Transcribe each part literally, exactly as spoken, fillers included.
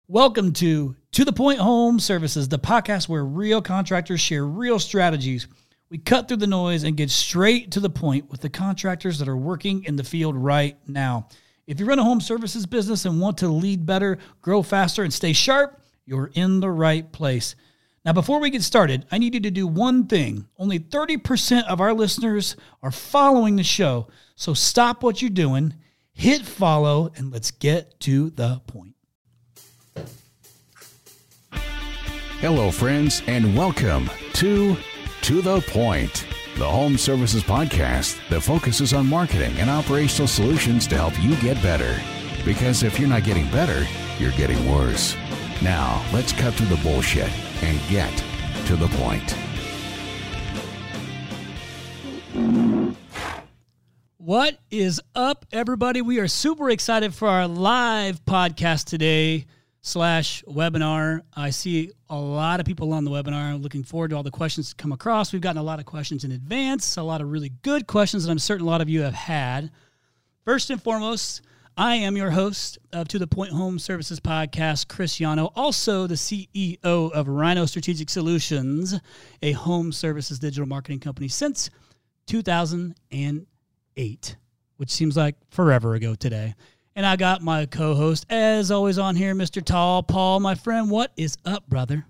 Welcome to To The Point Home Services, the podcast where real contractors share real strategies. We cut through the noise and get straight to the point with the contractors that are working in the field right now. If you run a home services business and want to lead better, grow faster, and stay sharp, you're in the right place. Now, before we get started, I need you to do one thing. Only thirty percent of our listeners are following the show, so stop what you're doing, hit follow, and let's get to the point. Hello, friends, and welcome to To The Point, the home services podcast that focuses on marketing and operational solutions to help you get better. Because if you're not getting better, you're getting worse. Now, let's cut through the bullshit and get to the point. What is up, everybody? We are super excited for our live podcast today slash webinar. I see a lot of people on the webinar. I'm looking forward to all the questions to come across. We've gotten a lot of questions in advance, a lot of really good questions that I'm certain a lot of you have had. First and foremost, I am your host of To The Point Home Services Podcast, Chris Yano, also the C E O of Rhino Strategic Solutions, a home services digital marketing company since two thousand eight, which seems like forever ago today. And I got my co-host, as always, on here, Mister Tall Paul. My friend, what is up, brother?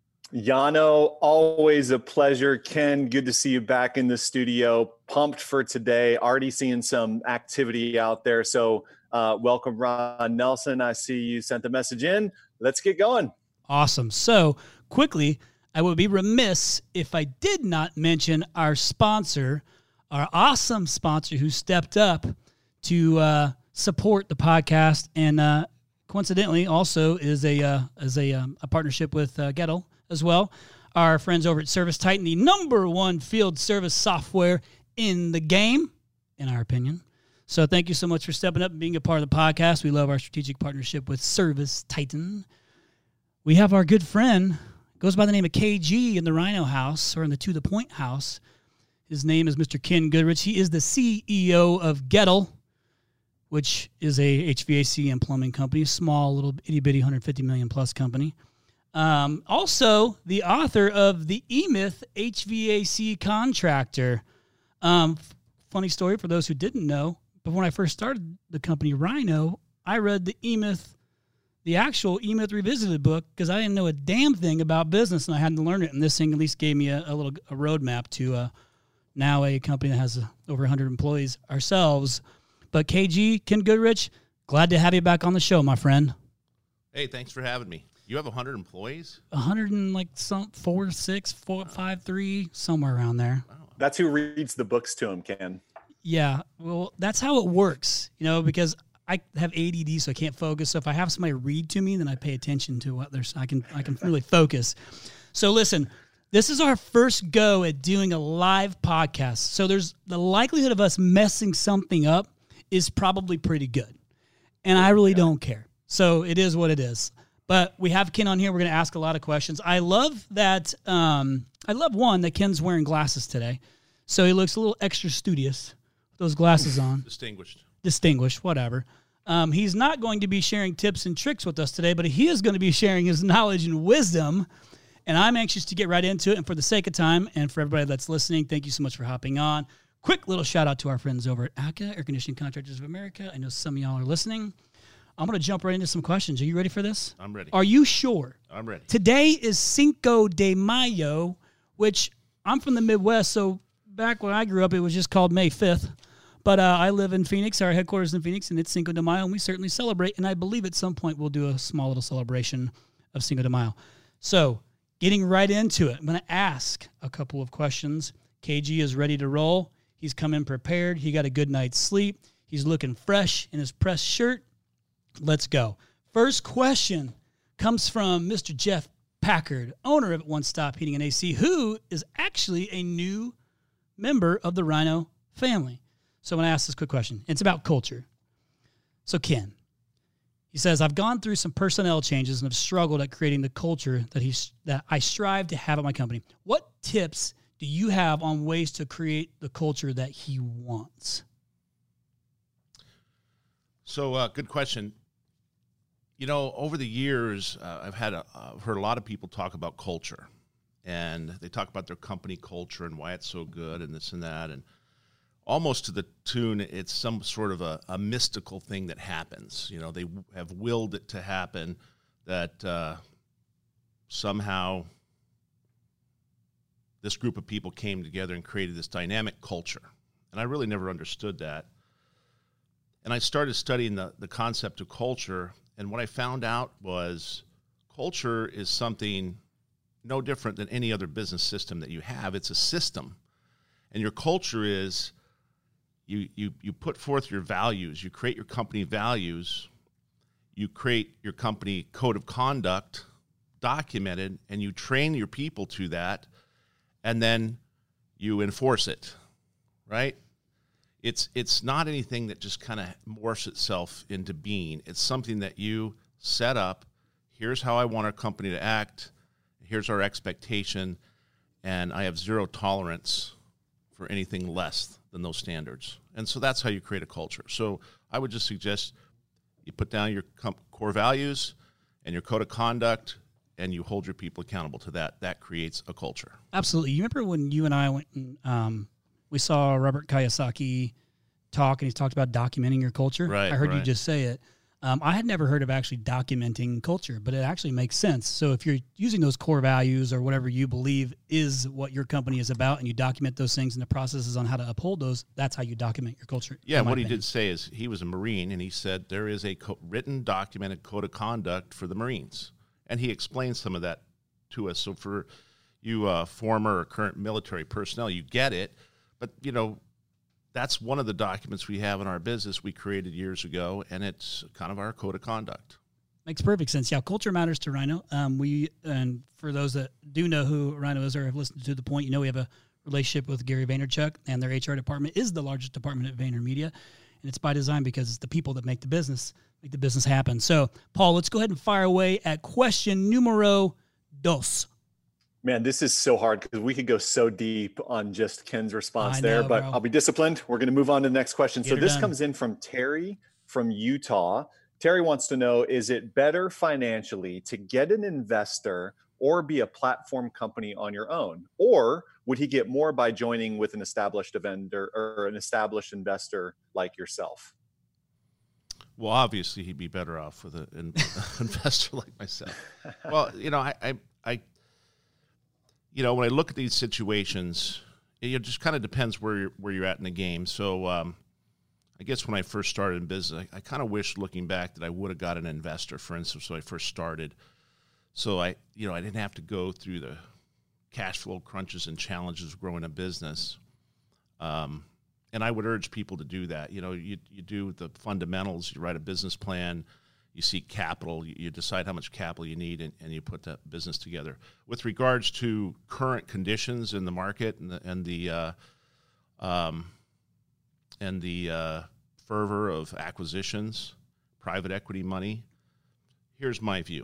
Yano, always a pleasure. Ken, good to see you back in the studio. Pumped for today. Already seeing some activity out there. So uh, welcome, Ron Nelson. I see you sent the message in. Let's get going. Awesome. So quickly, I would be remiss if I did not mention our sponsor, our awesome sponsor who stepped up to uh, support the podcast, and uh, coincidentally also is a uh, is a, um, a partnership with uh, Gettle as well. Our friends over at ServiceTitan, the number one field service software in the game, in our opinion. So thank you so much for stepping up and being a part of the podcast. We love our strategic partnership with ServiceTitan. We have our good friend, goes by the name of K G in the Rhino House, or in the To The Point House. His name is Mister Ken Goodrich. He is the C E O of Gettle, which is a H V A C and plumbing company, small, little itty-bitty one hundred fifty million plus company. Um, also, the author of the E-Myth H V A C Contractor. Um, f- funny story for those who didn't know, but when I first started the company Rhino, I read the E-Myth, the actual E-Myth Revisited book, because I didn't know a damn thing about business, and I had to learn it, and this thing at least gave me a, a little a roadmap to uh, now a company that has uh, over one hundred employees ourselves. But K G, Ken Goodrich, glad to have you back on the show, my friend. Hey, thanks for having me. You have one hundred employees? one hundred and like some four, six, four, five, three, somewhere around there. Wow. That's who reads the books to him, Ken. Yeah, well, that's how it works, you know, because I have A D D, so I can't focus. So if I have somebody read to me, then I pay attention to what there's. I can I can really focus. So listen. This is our first go at doing a live podcast. So there's the likelihood of us messing something up is probably pretty good. And I really yeah. don't care. So it is what it is. But we have Ken on here. We're going to ask a lot of questions. I love that. Um, I love one that Ken's wearing glasses today. So he looks a little extra studious with those glasses on. Distinguished. Distinguished, whatever. Um, he's not going to be sharing tips and tricks with us today, but he is going to be sharing his knowledge and wisdom. And I'm anxious to get right into it. And for the sake of time, and for everybody that's listening, thank you so much for hopping on. Quick little shout out to our friends over at A C A, Air Conditioning Contractors of America. I know some of y'all are listening. I'm going to jump right into some questions. Are you ready for this? I'm ready. Are you sure? I'm ready. Today is Cinco de Mayo, which I'm from the Midwest, so back when I grew up, it was just called May fifth. But uh, I live in Phoenix, our headquarters in Phoenix, and it's Cinco de Mayo, and we certainly celebrate. And I believe at some point we'll do a small little celebration of Cinco de Mayo. So getting right into it, I'm going to ask a couple of questions. K G is ready to roll. He's come in prepared. He got a good night's sleep. He's looking fresh in his pressed shirt. Let's go. First question comes from Mister Jeff Packard, owner of One Stop Heating and A C, who is actually a new member of the Rhino family. So I'm going to ask this quick question. It's about culture. So Ken, he says, I've gone through some personnel changes and have struggled at creating the culture that he's that I strive to have at my company. What tips do you have on ways to create the culture that he wants? So, uh, good question. You know, over the years, uh, I've had a, I've heard a lot of people talk about culture, and they talk about their company culture and why it's so good and this and that, and almost to the tune, it's some sort of a, a mystical thing that happens. You know, they have willed it to happen, that uh, somehow this group of people came together and created this dynamic culture. And I really never understood that. And I started studying the, the concept of culture, and what I found out was culture is something no different than any other business system that you have. It's a system. And your culture is you you you put forth your values, you create your company values, you create your company code of conduct documented, and you train your people to that, and then you enforce it, right? It's it's not anything that just kind of morphs itself into being. It's something that you set up. Here's how I want our company to act. Here's our expectation, and I have zero tolerance for anything less than those standards. And so that's how you create a culture. So I would just suggest you put down your comp- core values and your code of conduct, and you hold your people accountable to that. That creates a culture. Absolutely. You remember when you and I went and um, we saw Robert Kiyosaki talk, and he's talked about documenting your culture? Right, I heard right. you just say it. Um, I had never heard of actually documenting culture, but it actually makes sense. So if you're using those core values or whatever you believe is what your company is about, and you document those things and the processes on how to uphold those, that's how you document your culture. Yeah, in my what he opinion. did say is he was a Marine, and he said there is a co- written, documented code of conduct for the Marines. And he explained some of that to us. So for you uh, former or current military personnel, you get it. But, you know, that's one of the documents we have in our business we created years ago, and it's kind of our code of conduct. Makes perfect sense. Yeah, culture matters to Rhino. Um, we and for those that do know who Rhino is or have listened to the point, you know we have a relationship with Gary Vaynerchuk, and their H R department is the largest department at VaynerMedia, and it's by design because it's the people that make the business make the business happen. So, Paul, let's go ahead and fire away at question numero dos. Man, this is so hard because we could go so deep on just Ken's response I there, know, but bro. I'll be disciplined. We're going to move on to the next question. Get so her this done. comes in from Terry from Utah. Terry wants to know, is it better financially to get an investor or be a platform company on your own? Or would he get more by joining with an established vendor or an established investor like yourself? Well, obviously, he'd be better off with an investor like myself. Well, you know, I, I, I, you know, when I look at these situations, it just kind of depends where you're, where you're at in the game. So, um, I guess when I first started in business, I, I kind of wish, looking back, that I would have got an investor, for instance, when I first started. So I, you know, I didn't have to go through the cash flow crunches and challenges of growing a business. Um, and I would urge people to do that. You know, you you do the fundamentals, you write a business plan, you seek capital, you, you decide how much capital you need, and, and you put that business together. With regards to current conditions in the market and the, and the uh, um, and the uh, fervor of acquisitions, private equity money, here's my view.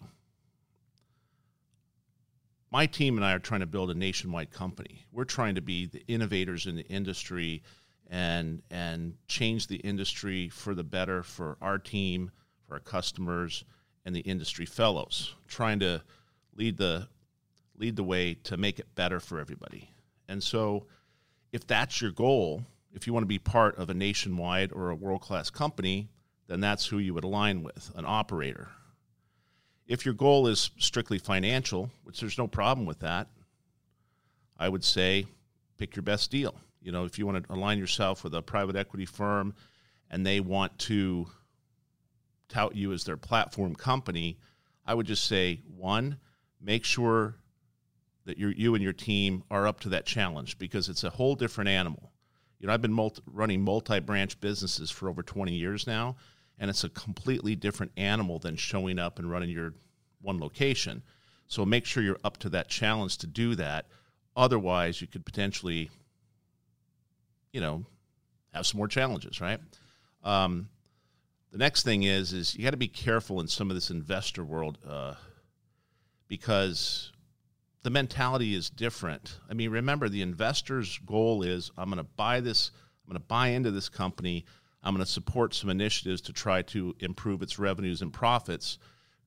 My team and I are trying to build a nationwide company. We're trying to be the innovators in the industry and and change the industry for the better for our team, for our customers, and the industry fellows. Trying to lead the lead the way to make it better for everybody. And so if that's your goal, if you want to be part of a nationwide or a world-class company, then that's who you would align with, an operator. If your goal is strictly financial, which there's no problem with that, I would say pick your best deal. You know, if you want to align yourself with a private equity firm and they want to tout you as their platform company, I would just say, one, make sure that you're, you and your team are up to that challenge, because it's a whole different animal. You know, I've been multi, running multi-branch businesses for over twenty years now, and it's a completely different animal than showing up and running your one location. So make sure you're up to that challenge to do that. Otherwise, you could potentially, you know, have some more challenges, right? Um, the next thing is, is you got to be careful in some of this investor world uh, because the mentality is different. I mean, remember, the investor's goal is, I'm going to buy this, I'm going to buy into this company, I'm going to support some initiatives to try to improve its revenues and profits.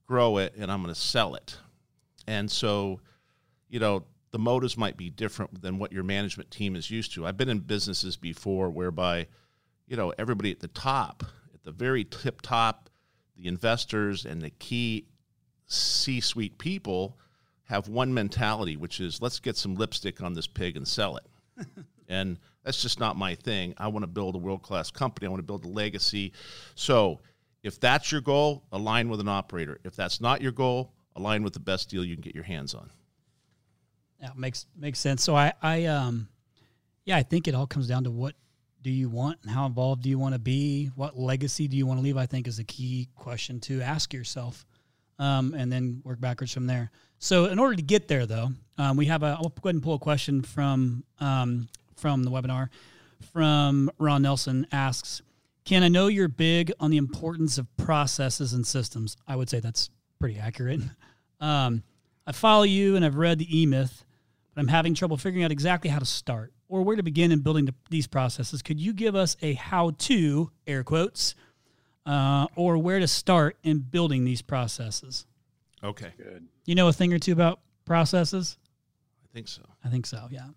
grow it, and I'm going to sell it. And so, you know, the motives might be different than what your management team is used to. I've been in businesses before whereby, you know, everybody at the top, at the very tip top, the investors and the key C-suite people have one mentality, which is let's get some lipstick on this pig and sell it. And that's just not my thing. I want to build a world-class company. I want to build a legacy. So if that's your goal, align with an operator. If that's not your goal, align with the best deal you can get your hands on. Yeah, makes makes sense. So I, I um, yeah, I think it all comes down to what do you want and how involved do you want to be? What legacy do you want to leave? I think is a key question to ask yourself, um, and then work backwards from there. So in order to get there, though, um, we have a. I'll go ahead and pull a question from um, from the webinar. From Ron Nelson asks, "Can I know you're big on the importance of processes and systems?" I would say that's pretty accurate. Um, I follow you and I've read the E-Myth, but I'm having trouble figuring out exactly how to start or where to begin in building the, these processes. Could you give us a how-to, air quotes, uh, or where to start in building these processes? Okay. Good. You know a thing or two about processes? I think so. I think so, yeah.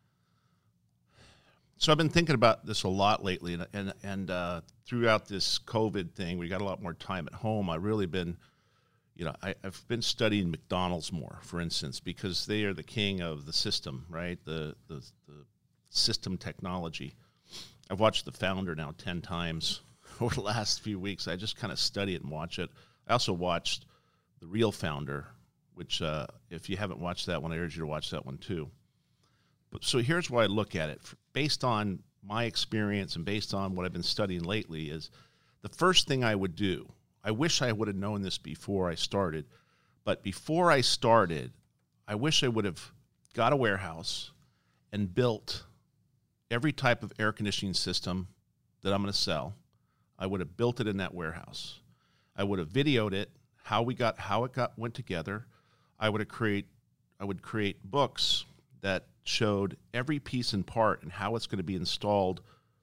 So I've been thinking about this a lot lately, and and, and uh, throughout this COVID thing, we got a lot more time at home. I've really been, you know, I, I've been studying McDonald's more, for instance, because they are the king of the system, right? The, the the system technology. I've watched The Founder now ten times over the last few weeks. I just kind of study it and watch it. I also watched The Real Founder, which uh, if you haven't watched that one, I urge you to watch that one too. But so here's why I look at it. Based on my experience and based on what I've been studying lately is the first thing I would do, I wish I would have known this before I started, but before I started, I wish I would have got a warehouse and built every type of air conditioning system that I'm going to sell. I would have built it in that warehouse. I would have videoed it, how we got, how it got went together. I would have create, I would create books that showed every piece and part and how it's going to be installed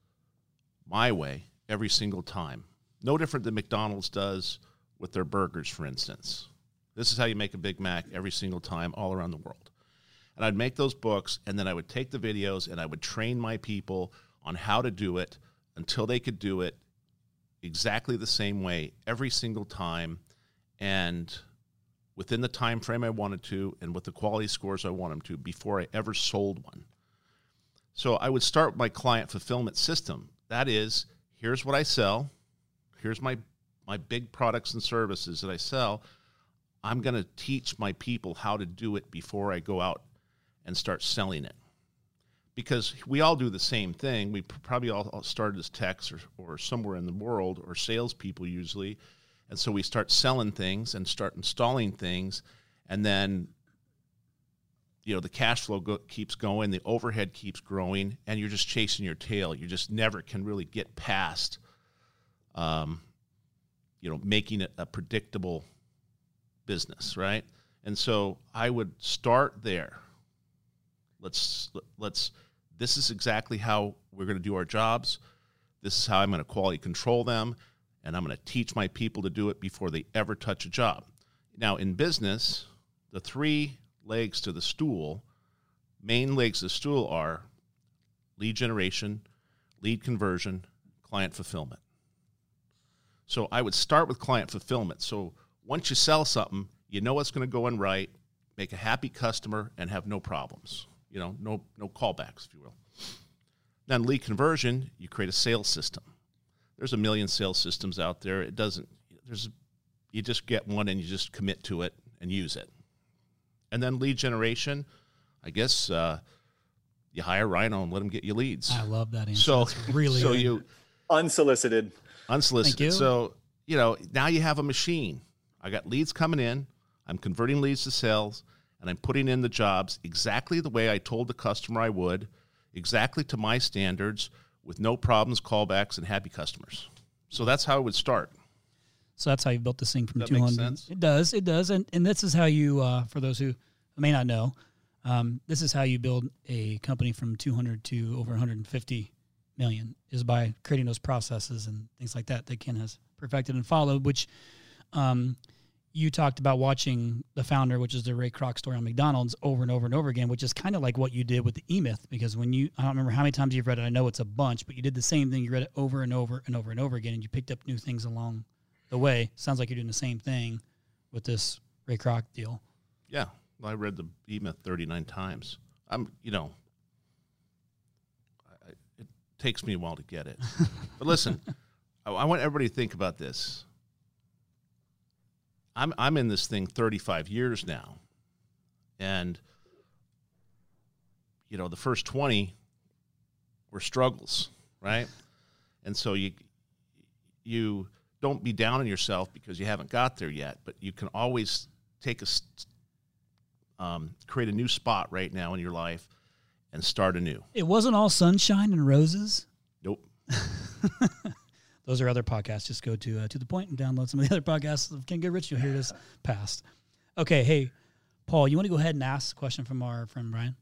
my way every single time. No different than McDonald's does with their burgers, for instance. This is how you make a Big Mac every single time all around the world. And I'd make those books, and then I would take the videos, and I would train my people on how to do it until they could do it exactly the same way every single time, and within the time frame I wanted to, and with the quality scores I want them to, before I ever sold one. So I would start with my client fulfillment system. That is, here's what I sell. Here's my, my big products and services that I sell. I'm going to teach my people how to do it before I go out and start selling it. Because we all do the same thing. We probably all started as techs or, or somewhere in the world, or salespeople usually. And so we start selling things and start installing things. And then, you know, the cash flow go, keeps going, the overhead keeps growing, and you're just chasing your tail. You just never can really get past Um, you know, making it a predictable business, right? And so I would start there. Let's, let's, this is exactly how we're going to do our jobs. This is how I'm going to quality control them, and I'm going to teach my people to do it before they ever touch a job. Now, in business, the three legs to the stool, main legs of the stool are lead generation, lead conversion, client fulfillment. So I would start with client fulfillment. So once you sell something, you know what's going to go in right, make a happy customer, and have no problems. You know, no no callbacks, if you will. Then lead conversion, you create a sales system. There's a million sales systems out there. It doesn't, there's, you just get one and you just commit to it and use it. And then lead generation, I guess uh, you hire Rhino and let him get you leads. I love that answer. So, That's really so good. you... Unsolicited. Unsolicited. Thank you. So, you know, now you have a machine. I got leads coming in. I'm converting leads to sales, and I'm putting in the jobs exactly the way I told the customer I would, exactly to my standards, with no problems, callbacks, and happy customers. So that's how I would start. So that's how you built this thing from That two makes hundred. sense? It does. It does. And and this is how you, uh, for those who may not know, um, this is how you build a company from two hundred to over one hundred fifty million, is by creating those processes and things like that that Ken has perfected and followed, which um, you talked about watching The Founder, which is the Ray Kroc story on McDonald's, over and over and over again, which is kind of like what you did with the E-Myth, because when you, I don't remember how many times you've read it, I know it's a bunch, but you did the same thing. You read it over and over and over and over again, and you picked up new things along the way. Sounds like you're doing the same thing with this Ray Kroc deal. Yeah. Well, I read the E-Myth thirty-nine times. I'm, you know, I, it takes me a while to get it. But listen, I, I want everybody to think about this. I'm I'm in this thing thirty-five years now, and you know the first twenty were struggles, right? And so you you don't be down on yourself because you haven't got there yet, but you can always take a um, create a new spot right now in your life and start anew. It wasn't all sunshine and roses. Nope. Those are other podcasts. Just go to uh, to the point and download some of the other podcasts of Ken Goodrich. You'll hear this past. Okay, hey, Paul, you want to go ahead and ask a question from our friend Brian?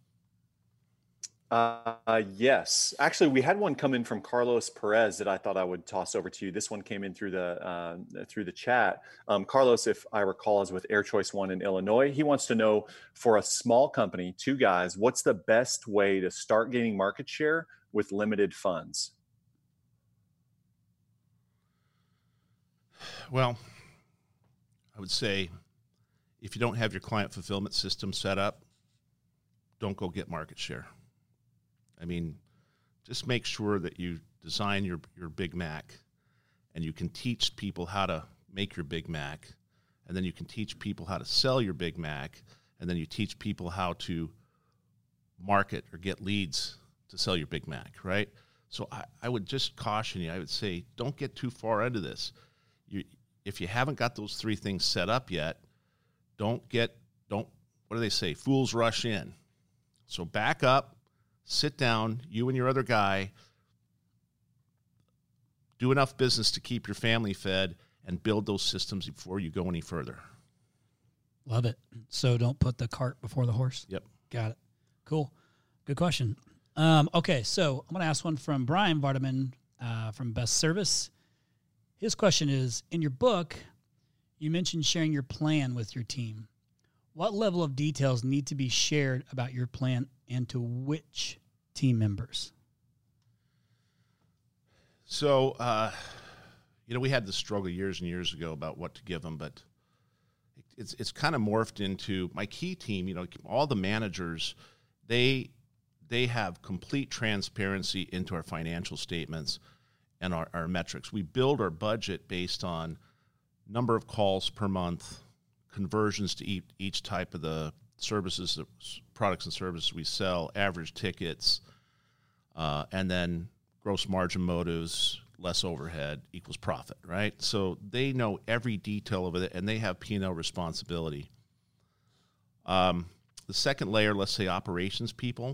Uh, yes. Actually, we had one come in from Carlos Perez that I thought I would toss over to you. This one came in through the uh, through the chat. Um, Carlos, if I recall, is with Air Choice One in Illinois. He wants to know, for a small company, two guys, what's the best way to start gaining market share with limited funds? Well, I would say if you don't have your client fulfillment system set up, don't go get market share. I mean, just make sure that you design your, your Big Mac and you can teach people how to make your Big Mac, and then you can teach people how to sell your Big Mac, and then you teach people how to market or get leads to sell your Big Mac, right? So I, I would just caution you. I would say don't get too far into this. You, if you haven't got those three things set up yet, don't get, don't, what do they say? Fools rush in. So back up, sit down, you and your other guy, do enough business to keep your family fed, and build those systems before you go any further. Love it. So don't put the cart before the horse. Yep. Got it. Cool. Good question. Um, okay, so I'm going to ask one from Brian Vardaman uh, from Best Service. His question is, in your book, you mentioned sharing your plan with your team. What level of details need to be shared about your plan and to which team members? So, uh, you know, we had this struggle years and years ago about what to give them, but it's it's kind of morphed into my key team. You know, all the managers, they they have complete transparency into our financial statements and our, our metrics. We build our budget based on number of calls per month, conversions to each, each type of the services, products and services we sell, average tickets, uh, and then gross margin motives, less overhead equals profit, right? So they know every detail of it, and they have P and L responsibility. Um, the second layer, let's say operations people,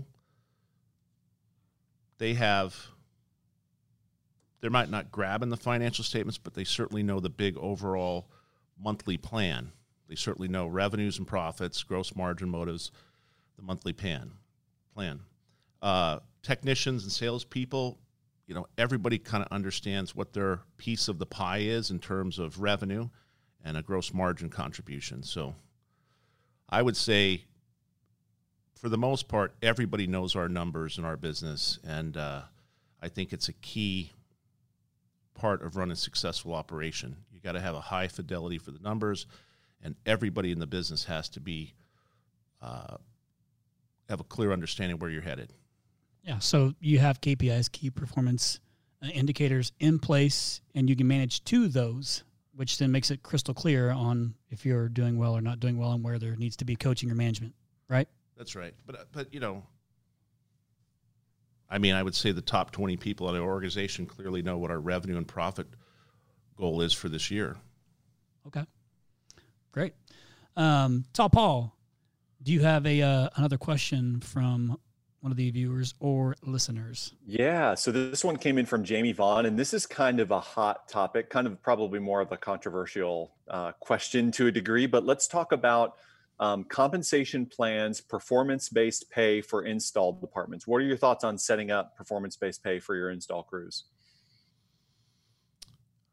they have, they might not grab in the financial statements, but they certainly know the big overall monthly plan. They certainly know revenues and profits, gross margin motives, the monthly plan. plan. Uh, technicians and salespeople, you know, everybody kind of understands what their piece of the pie is in terms of revenue and a gross margin contribution. So I would say, for the most part, everybody knows our numbers in our business, and uh, I think it's a key part of running a successful operation. You got to have a high fidelity for the numbers, and everybody in the business has to be uh, have a clear understanding where you're headed. Yeah, so you have K P Is, key performance uh, indicators, in place, and you can manage to those, which then makes it crystal clear on if you're doing well or not doing well and where there needs to be coaching or management, right? That's right. But, but you know, I mean, I would say the top twenty people in our organization clearly know what our revenue and profit goal is for this year. Okay, great. Um, Tall Paul, do you have a uh, another question from one of the viewers or listeners? Yeah, so this one came in from Jamie Vaughn, and this is kind of a hot topic, kind of probably more of a controversial uh, question to a degree, but let's talk about um, compensation plans, performance-based pay for install departments. What are your thoughts on setting up performance-based pay for your install crews?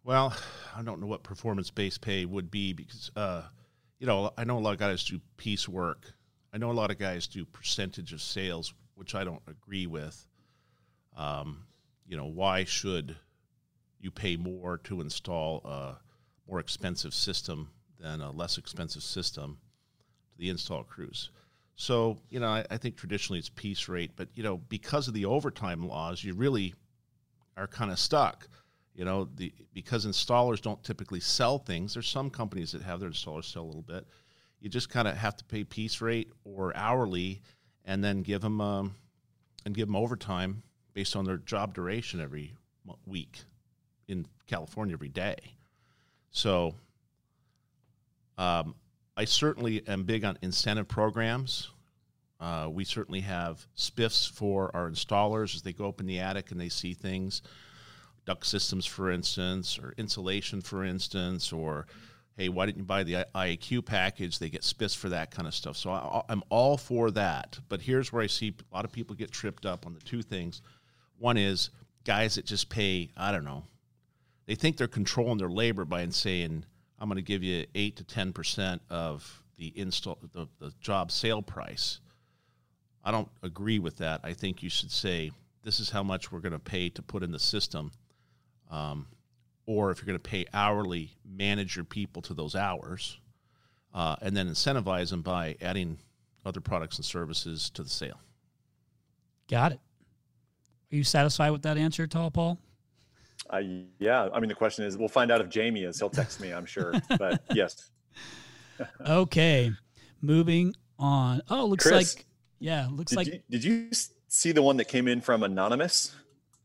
Well, I don't know what performance-based pay would be because, uh, you know, I know a lot of guys do piece work. I know a lot of guys do percentage of sales, which I don't agree with. Um, you know, why should you pay more to install a more expensive system than a less expensive system to the install crews? So, you know, I, I think traditionally it's piece rate, but, you know, because of the overtime laws, you really are kind of stuck. You know, the because installers don't typically sell things. There's some companies that have their installers sell a little bit. You just kind of have to pay piece rate or hourly, and then give them um, and give them overtime based on their job duration every week. In California, every day. So, um, I certainly am big on incentive programs. Uh, we certainly have spiffs for our installers as they go up in the attic and they see things. Duct systems, for instance, or insulation, for instance, or, hey, why didn't you buy the I A Q package? They get spiffs for that kind of stuff. So I, I'm all for that. But here's where I see a lot of people get tripped up on the two things. One is guys that just pay, I don't know, they think they're controlling their labor by saying, I'm going to give you eight to ten percent of the install, the, the job sale price. I don't agree with that. I think you should say, this is how much we're going to pay to put in the system. Um, or if you're going to pay hourly, manage your people to those hours, uh, and then incentivize them by adding other products and services to the sale. Got it. Are you satisfied with that answer, Tall Paul? Uh, yeah. I mean, the question is, we'll find out if Jamie is. He'll text me, I'm sure. But yes. Okay. Moving on. Oh, looks Chris, like, yeah, looks did like. You, did you see the one that came in from Anonymous?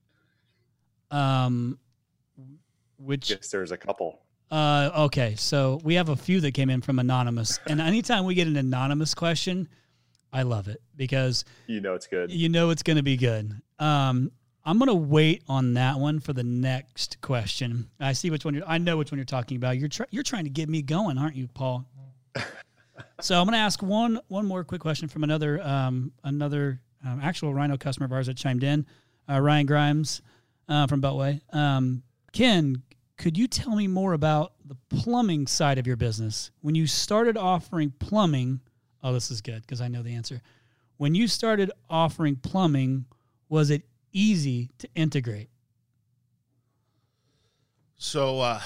Um, which. Yes, there's a couple. Uh, okay. So we have a few that came in from Anonymous. And anytime we get an anonymous question, I love it because. You know it's good. You know it's going to be good. Um, I'm going to wait on that one for the next question. I see which one you're, I know which one you're talking about. You're try, you're trying to get me going, aren't you, Paul? So I'm going to ask one, one more quick question from another, um, another um, actual Rhino customer of ours that chimed in, uh, Ryan Grimes uh, from Beltway. Um, Ken, could you tell me more about the plumbing side of your business? When you started offering plumbing, oh, this is good because I know the answer. When you started offering plumbing, was it easy to integrate? So uh,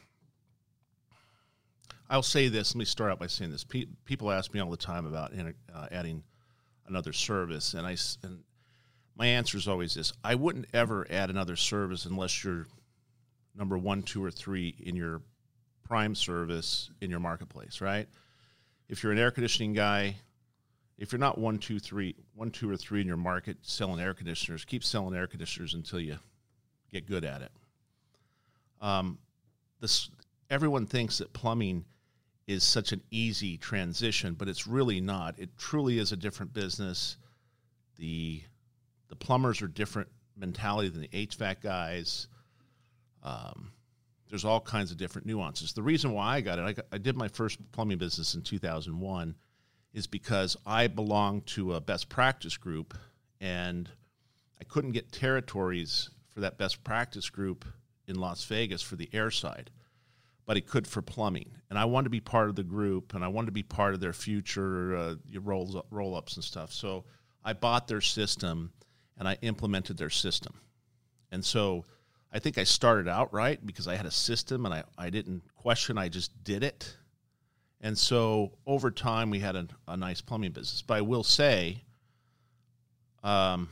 I'll say this. Let me start out by saying this. Pe- people ask me all the time about uh, adding another service, and I and my answer is always this: I wouldn't ever add another service unless you're number one, two, or three in your prime service in your marketplace, right? If you're an air conditioning guy, if you're not one, two, three, one, two, or three in your market selling air conditioners, keep selling air conditioners until you get good at it. Um, this everyone thinks that plumbing is such an easy transition, but it's really not. It truly is a different business. The the plumbers are different mentality than the H V A C guys. Um, there's all kinds of different nuances. The reason why I got it, I, got, I did my first plumbing business in two thousand one. Is because I belong to a best practice group, and I couldn't get territories for that best practice group in Las Vegas for the air side, but it could for plumbing. And I wanted to be part of the group, and I wanted to be part of their future uh, roll roll-ups and stuff. So I bought their system, and I implemented their system. And so I think I started out right because I had a system, and I, I didn't question, I just did it. And so over time, we had a, a nice plumbing business. But I will say, um,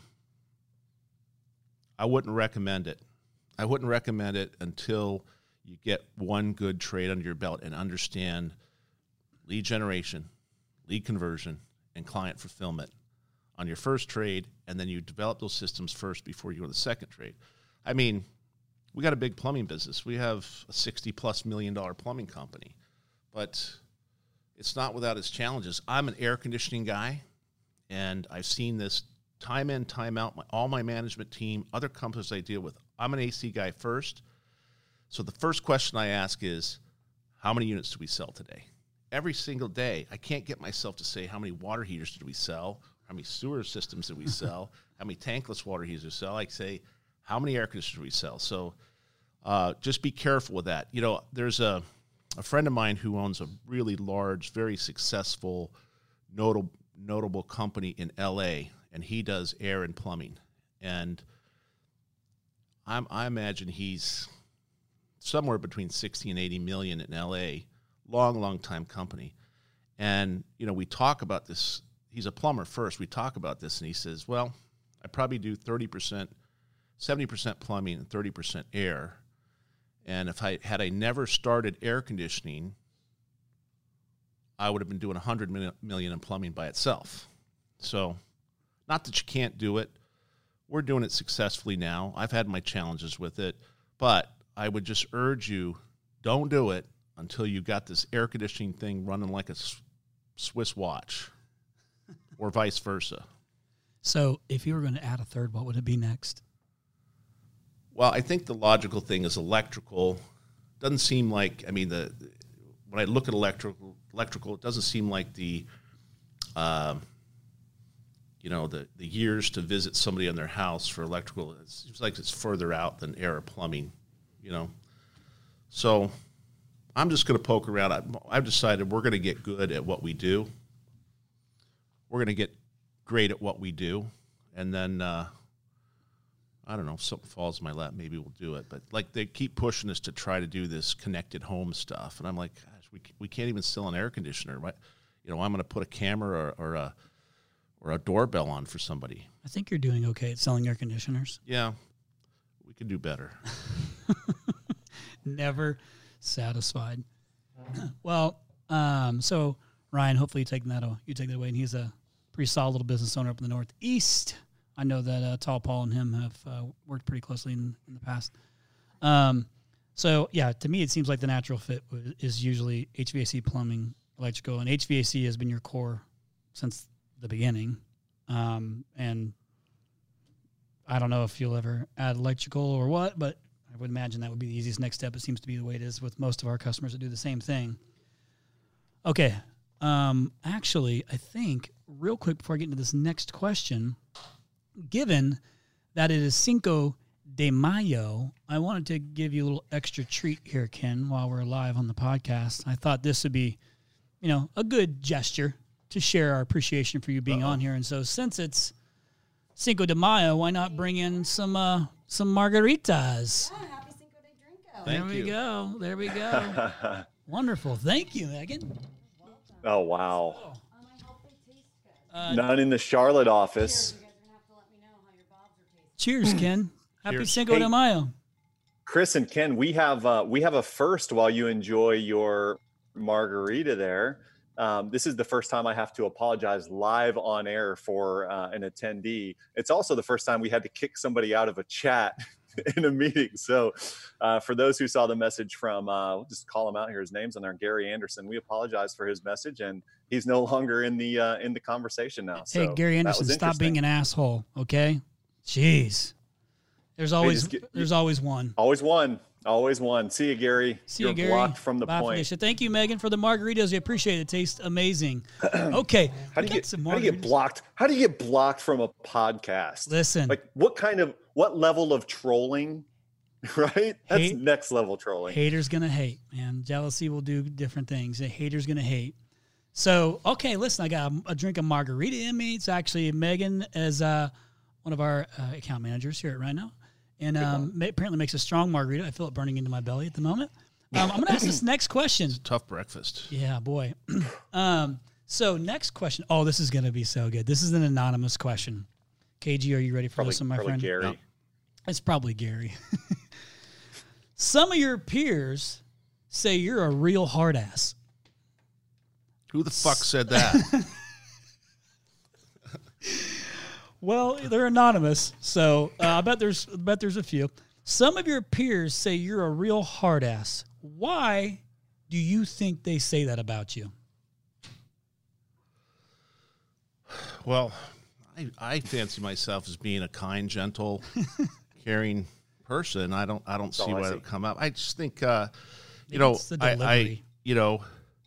I wouldn't recommend it. I wouldn't recommend it until you get one good trade under your belt and understand lead generation, lead conversion, and client fulfillment on your first trade, and then you develop those systems first before you go to the second trade. I mean, we got a big plumbing business. We have a sixty-plus million dollar plumbing company. But it's not without its challenges. I'm an air conditioning guy, and I've seen this time in, time out. My, all my management team, other companies I deal with, I'm an A C guy first. So the first question I ask is, how many units do we sell today? Every single day, I can't get myself to say how many water heaters did we sell, how many sewer systems did we sell, how many tankless water heaters did we sell. I say, how many air conditioners do we sell? So uh, just be careful with that. You know, there's a, a friend of mine who owns a really large, very successful, notable, notable company in L A, and he does air and plumbing. And I'm, I imagine he's somewhere between sixty and eighty million in L A, long, long time company. And, you know, we talk about this. He's a plumber first. We talk about this, and he says, well, I probably do thirty percent, seventy percent plumbing and thirty percent air. And if I had I never started air conditioning, I would have been doing one hundred million in plumbing by itself. So, not that you can't do it. We're doing it successfully now. I've had my challenges with it, but I would just urge you, don't do it until you got this air conditioning thing running like a Swiss watch, or vice versa. So, if you were going to add a third, what would it be next? Well, I think the logical thing is electrical. Doesn't seem like, I mean, the when I look at electrical, electrical, it doesn't seem like the, um, you know, the, the years to visit somebody in their house for electrical, it seems like it's further out than air or plumbing, you know. So I'm just going to poke around. I, I've decided we're going to get good at what we do. We're going to get great at what we do. And then, uh, I don't know, if something falls in my lap, maybe we'll do it. But, like, they keep pushing us to try to do this connected home stuff. And I'm like, gosh, we we can't even sell an air conditioner. Right? You know, I'm going to put a camera or, or a or a doorbell on for somebody. I think you're doing okay at selling air conditioners. Yeah, we could do better. Never satisfied. Well, um, so, Ryan, hopefully you take that, you take that away. And he's a pretty solid little business owner up in the Northeast. I know that uh, Tall Paul and him have uh, worked pretty closely in, in the past. Um, so, yeah, to me, it seems like the natural fit w- is usually H V A C, plumbing, electrical, and H V A C has been your core since the beginning. Um, and I don't know if you'll ever add electrical or what, but I would imagine that would be the easiest next step. It seems to be the way it is with most of our customers that do the same thing. Okay. Um, actually, I think, real quick before I get into this next question, given that it is Cinco de Mayo, I wanted to give you a little extra treat here, Ken, while we're live on the podcast. I thought this would be, you know, a good gesture to share our appreciation for you being Uh-oh. on here. And so since it's Cinco de Mayo, why not bring in some uh, some margaritas? Yeah, happy Cinco de Drinko. There Thank we you. go. There we go. Wonderful. Thank you, Megan. Oh, wow. Um, I hope they taste good. Uh, None in the Charlotte office. Cheers, you guys are going to have to let me know how your bobs are tasting. cheers, Ken. Happy Cheers. Cinco de Hey. Mayo. Chris and Ken, we have uh, we have a first while you enjoy your margarita there. Um, this is the first time I have to apologize live on air for uh, an attendee. It's also the first time we had to kick somebody out of a chat in a meeting. So uh, for those who saw the message from, uh, we'll just call him out here, his name's on there, Gary Anderson. We apologize for his message, and he's no longer in the uh, in the conversation now. Hey, So Gary that Anderson, was stop being interesting. an asshole, okay? Jeez. There's always just get- there's always one. Always one. Always one. See you, Gary. See You're you, Gary. blocked from the Bye, point. Felicia. Thank you, Megan, for the margaritas. We appreciate it. It tastes amazing. Okay. How we do you got get some how do you get margaritas. blocked? How do you get blocked from a podcast? Listen, Like what kind of what level of trolling? Right? That's Hate- next level trolling. haters gonna hate, man. Jealousy will do different things. A hater's gonna hate. So, okay, listen, I got a, a drink of margarita in me. It's actually Megan as uh, one of our uh, account managers here at Rhino. And um, ma- apparently makes a strong margarita. I feel it burning into my belly at the moment. Um, I'm going to ask this next question. Tough breakfast. Yeah, boy. um, so next question. Oh, this is going to be so good. This is an anonymous question. K G, are you ready for Probably, this one, my probably friend? Gary. No. It's probably Gary. Some of your peers say you're a real hard ass. Who the fuck said that? Well, they're anonymous, so uh, I bet there's I bet there's a few. Some of your peers say you're a real hard ass. Why do you think they say that about you? Well, I, I fancy myself as being a kind, gentle, caring person. I don't I don't see all I why it see. would come up. I just think uh, Maybe you know it's the I, I delivery. you know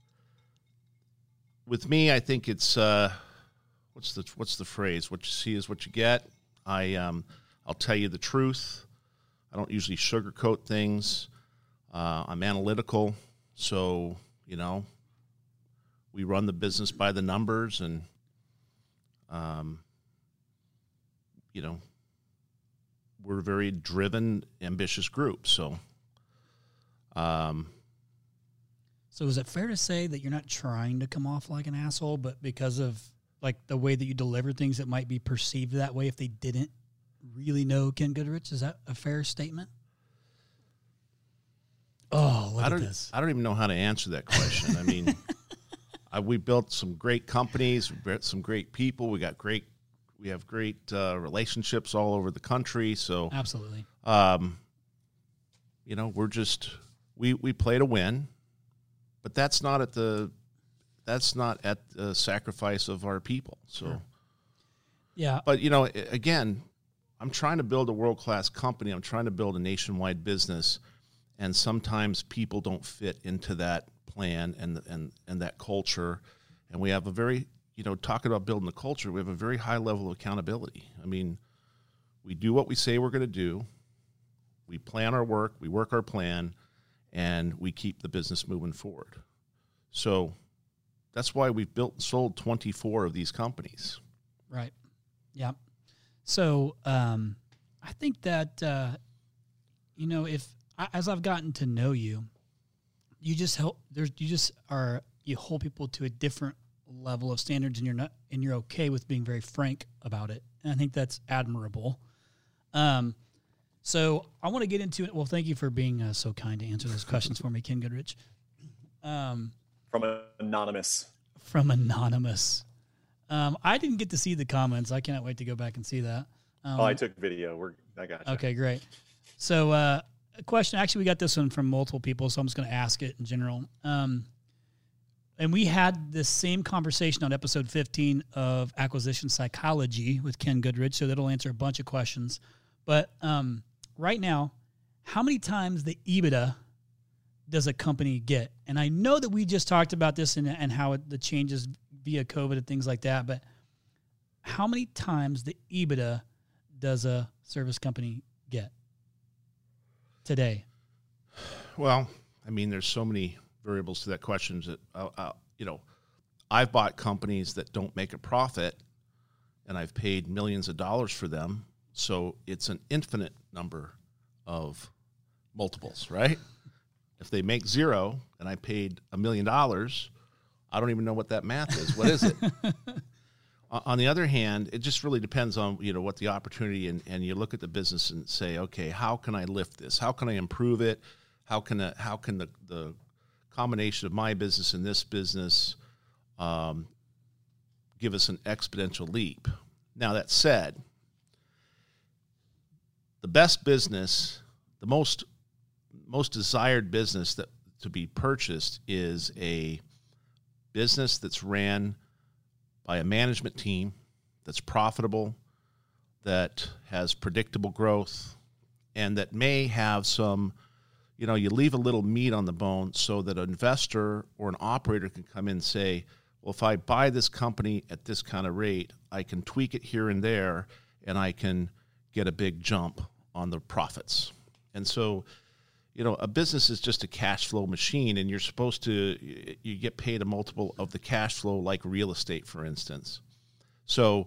with me I think it's uh, what's the what's the phrase? What you see is what you get. I um I'll tell you the truth. I don't usually sugarcoat things. Uh, I'm analytical, so you know, we run the business by the numbers, and um, you know, we're a very driven, ambitious group. So, um, so is it fair to say that you're not trying to come off like an asshole, but because of like the way that you deliver things, it might be perceived that way if they didn't really know Ken Goodrich? Is that a fair statement? Oh, look I at don't. this. I don't even know how to answer that question. I mean, I, we built some great companies, we built some great people. We got great. We have great uh, relationships all over the country. So, Absolutely. um, you know, we're just we we play to win, but that's not at the that's not at the sacrifice of our people. So, Sure. Yeah. but you know, a- again, I'm trying to build a world-class company. I'm trying to build a nationwide business, and sometimes people don't fit into that plan and and and that culture. And we have a very, you know, talking about building the culture, we have a very high level of accountability. I mean, we do what we say we're going to do. We plan our work, we work our plan, and we keep the business moving forward. So that's why we've built and sold twenty-four of these companies. Right. Yeah. So um, I think that, uh, you know, if I- as I've gotten to know you, you just help, there's, you just are, you hold people to a different level of standards, and you're not, and you're okay with being very frank about it. And I think that's admirable. Um, so I want to get into it. Well, thank you for being uh, so kind to answer those questions for me, Ken Goodrich. Um, From anonymous. from Anonymous. Um, I didn't get to see the comments. I cannot wait to go back and see that. Um, Oh, I took video. We're I got you. Okay, great. So, uh, a question. Actually, we got this one from multiple people, so I'm just going to ask it in general. Um, and we had this same conversation on episode fifteen of Acquisition Psychology with Ken Goodrich, so that'll answer a bunch of questions. But um, right now, how many times the EBITDA does a company get? And I know that we just talked about this and, and how it, the changes via COVID and things like that, but how many times the EBITDA does a service company get today? Well, I mean, there's so many variables to that question that, uh, uh, you know, I've bought companies that don't make a profit, and I've paid millions of dollars for them. So it's an infinite number of multiples, right? If they make zero and I paid a million dollars, I don't even know what that math is. What is it? On the other hand, it just really depends on, you know, what the opportunity, and, and you look at the business and say, okay, how can I lift this? How can I improve it? How can I, how can the, the combination of my business and this business um, give us an exponential leap? Now, that said, the best business, the most most desired business that to be purchased is a business that's ran by a management team that's profitable, that has predictable growth, and that may have some, you know, you leave a little meat on the bone so that an investor or an operator can come in and say, well, if I buy this company at this kind of rate, I can tweak it here and there, and I can get a big jump on the profits. And so, you know, a business is just a cash flow machine, and you're supposed to, you get paid a multiple of the cash flow, like real estate, for instance. So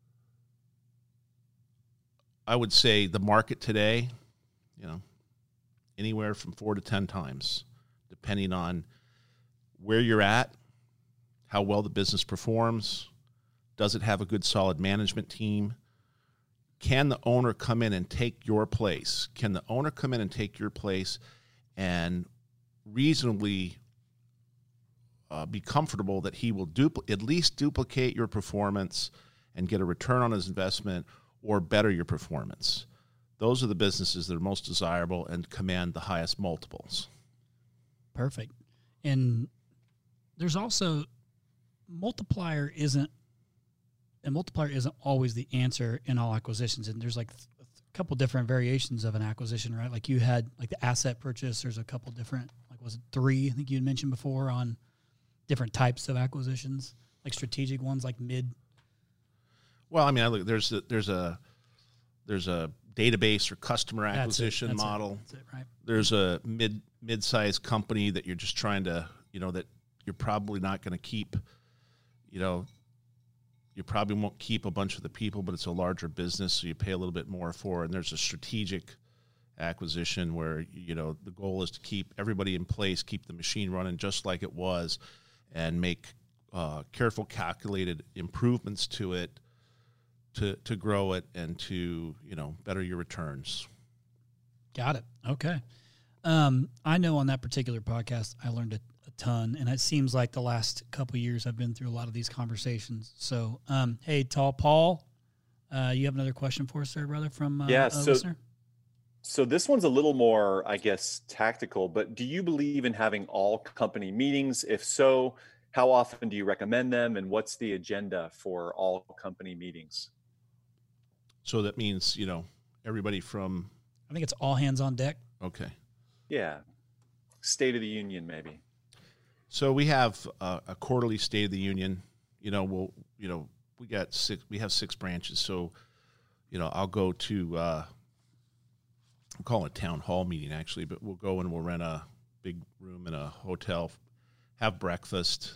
I would say the market today, you know, anywhere from four to ten times, depending on where you're at, how well the business performs, does it have a good, solid management team? Can the owner come in and take your place? Can the owner come in and take your place and reasonably uh, be comfortable that he will dupl- at least duplicate your performance and get a return on his investment or better your performance? Those are the businesses that are most desirable and command the highest multiples. Perfect. And there's also multiplier isn't a multiplier isn't always the answer in all acquisitions. And there's like th- a couple different variations of an acquisition, right? Like you had like the asset purchase. There's a couple different, like was it three? I think you had mentioned before on different types of acquisitions, like strategic ones, like mid. Well, I mean, I look, there's a, there's a there's a database or customer That's it, acquisition that's it, model. that's it, right. There's a mid mid-sized company that you're just trying to, you know, that you're probably not going to keep, you know, you probably won't keep a bunch of the people, but it's a larger business, so you pay a little bit more for. And there's a strategic acquisition where, you know, the goal is to keep everybody in place, keep the machine running just like it was, and make uh, careful, calculated improvements to it to to grow it and to, you know, better your returns. Got it. Okay. Um, I know on that particular podcast, I learned a, a ton, and it seems like the last couple of years I've been through a lot of these conversations. So, um, hey, Tall Paul, uh, you have another question for us, sir, brother, from uh, Yeah, a so- listener? So this one's a little more, I guess, tactical, but do you believe in having all company meetings? If so, how often do you recommend them, and what's the agenda for all company meetings? So that means, you know, everybody from, I think it's all hands on deck. okay. Yeah. State of the Union, maybe. So we have a, a quarterly State of the Union. You know, we'll, you know, we got six, we have six branches. So, you know, I'll go to, uh, we'll call it a town hall meeting actually, but we'll go and we'll rent a big room in a hotel, have breakfast.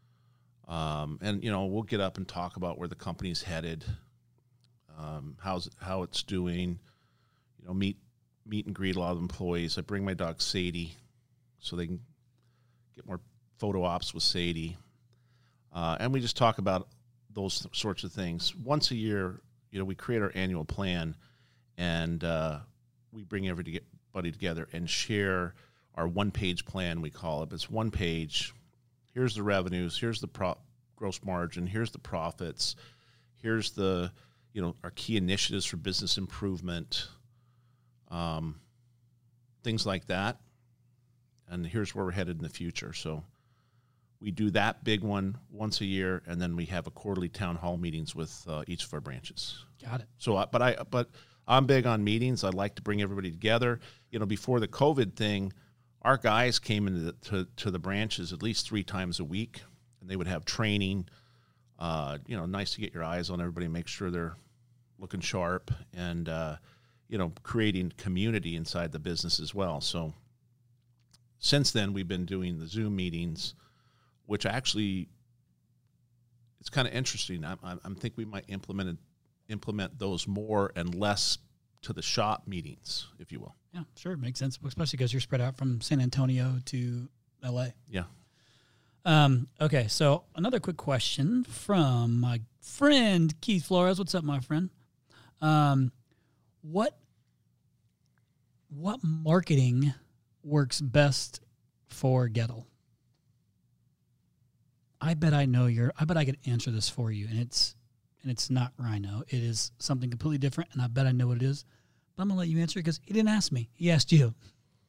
Um, and, you know, we'll get up and talk about where the company's headed, um, how's, how it's doing, you know, meet, meet and greet a lot of employees. I bring my dog Sadie so they can get more photo ops with Sadie. Uh, and we just talk about those th- sorts of things. Once a year, you know, we create our annual plan, and uh, we bring everybody together and share our one-page plan, we call it. It's one page. Here's the revenues. Here's the pro- gross margin. Here's the profits. Here's the, you know, our key initiatives for business improvement, um, things like that. And here's where we're headed in the future. So we do that big one once a year, and then we have a quarterly town hall meetings with uh, each of our branches. Got it. So, uh, but I, but I'm big on meetings. I like to bring everybody together. You know, before the COVID thing, our guys came into the, to, to the branches at least three times a week, and they would have training. Uh, you know, nice to get your eyes on everybody, make sure they're looking sharp, and uh, you know, creating community inside the business as well. So, since then, we've been doing the Zoom meetings, which actually, it's kind of interesting. I, I, I think we might implement it, implement those more and less to the shop meetings, if you will. Yeah, sure. Makes sense, especially because you're spread out from San Antonio to L A. Yeah. Um, okay, so another quick question from my friend Keith Flores. What's up, my friend? Um, what what marketing works best for Gettle? I bet I know your. I bet I could answer this for you, and it's and it's not Rhino. It is something completely different, and I bet I know what it is. But I'm gonna let you answer because he didn't ask me. He asked you.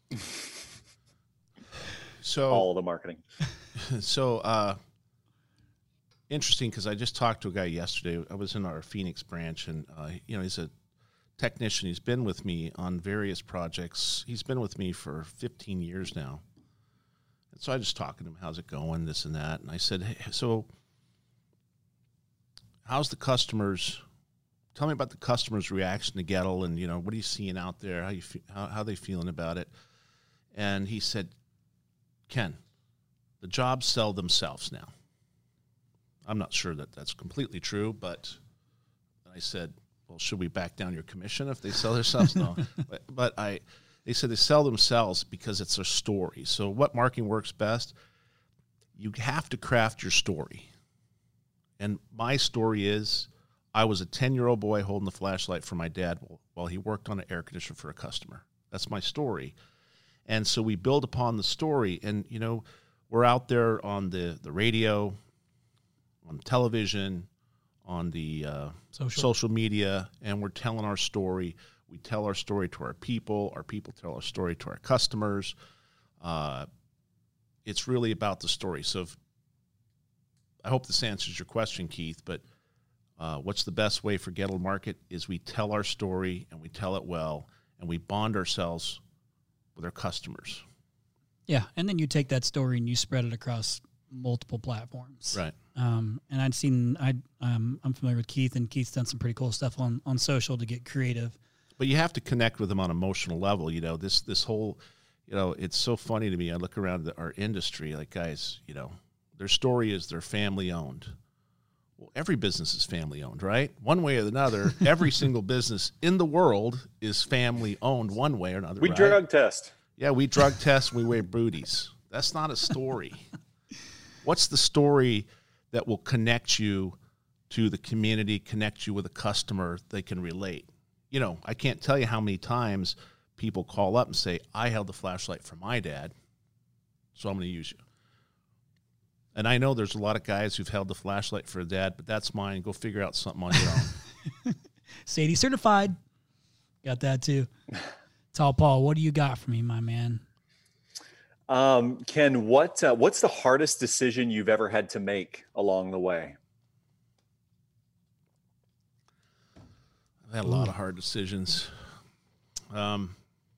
So All the marketing. So, uh, interesting, because I just talked to a guy yesterday. I was in our Phoenix branch, and, uh, you know, he's a technician. He's been with me on various projects. He's been with me for fifteen years now. And so I just talking to him, how's it going, this and that. And I said, hey, so how's the customers, tell me about the customers' reaction to Gettle, and, you know, what are you seeing out there? How you fe- how, how are they feeling about it? And he said, Ken, the jobs sell themselves now. I'm not sure that that's completely true, but I said, well, should we back down your commission if they sell themselves? No. But, but I, they said they sell themselves because it's a story. So what marketing works best? You have to craft your story. And my story is, I was a ten-year-old boy holding the flashlight for my dad while he worked on an air conditioner for a customer. That's my story. And so we build upon the story, and, you know, we're out there on the, the radio, on television, on the uh, Social. social media, and we're telling our story. We tell our story to our people. Our people tell our story to our customers. Uh, it's really about the story. So if, I hope this answers your question, Keith, but uh, what's the best way for Gettle Market is we tell our story, and we tell it well, and we bond ourselves with our customers. Yeah, and then you take that story and you spread it across multiple platforms. Right. Um, and I'd seen, I, um, I'm familiar with Keith, and Keith's done some pretty cool stuff on, on social to get creative. but you have to connect with them on an emotional level. You know, this this whole, you know, it's so funny to me. I look around the, our industry, like guys, you know, their story is they're family owned. Well, every business is family owned, right? One way or another, every single business in the world is family owned one way or another. We right? drug test. Yeah, we drug test, we wear booties. That's not a story. What's the story that will connect you to the community, connect you with a customer they can relate? You know, I can't tell you how many times people call up and say, I held the flashlight for my dad, so I'm going to use you. And I know there's a lot of guys who've held the flashlight for a dad, but that's mine. Go figure out something on your own. Sadie certified. Got that too. Tall Paul, what do you got for me, my man? Um, Ken, what uh, what's the hardest decision you've ever had to make along the way? I've had a lot of hard decisions. Um,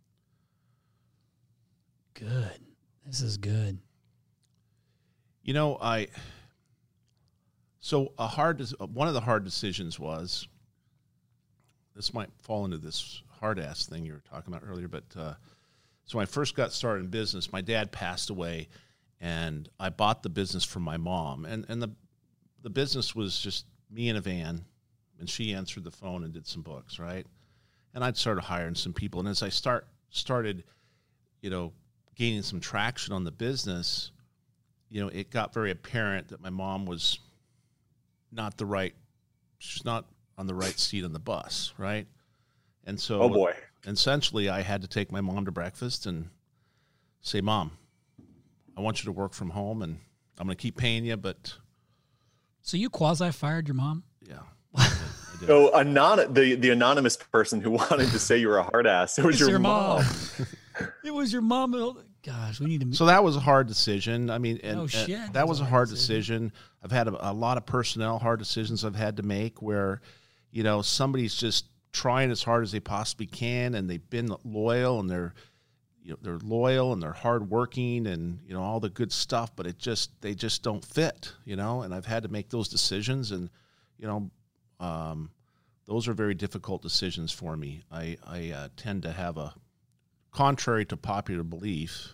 good. This is good. You know, I, so a hard, one of the hard decisions was, this might fall into this hard ass thing you were talking about earlier, but, uh, so when I first got started in business, my dad passed away and I bought the business from my mom, and, and the, the business was just me in a van, and she answered the phone and did some books. Right. And I'd started hiring some people. And as I start started, you know, gaining some traction on the business, you know, it got very apparent that my mom was not the right, she's not on the right seat on the bus, right? And so, oh boy, essentially I had to take my mom to breakfast and say, Mom, I want you to work from home, and I'm going to keep paying you, but. So you quasi-fired your mom? Yeah. I did, I did. So anon- the, the anonymous person who wanted to say you were a hard ass, it was It's your, mom. It was your mom. Gosh, we need to. So that was a hard decision. I mean, and, Oh, and shit. that was a hard decision. I've had a, a lot of personnel hard decisions I've had to make where, you know, somebody's just trying as hard as they possibly can, and they've been loyal, and they're, you know, they're loyal and they're hardworking, and you know all the good stuff, but it just they just don't fit, you know. And I've had to make those decisions, and you know, um, those are very difficult decisions for me. I I uh, tend to have a, contrary to popular belief,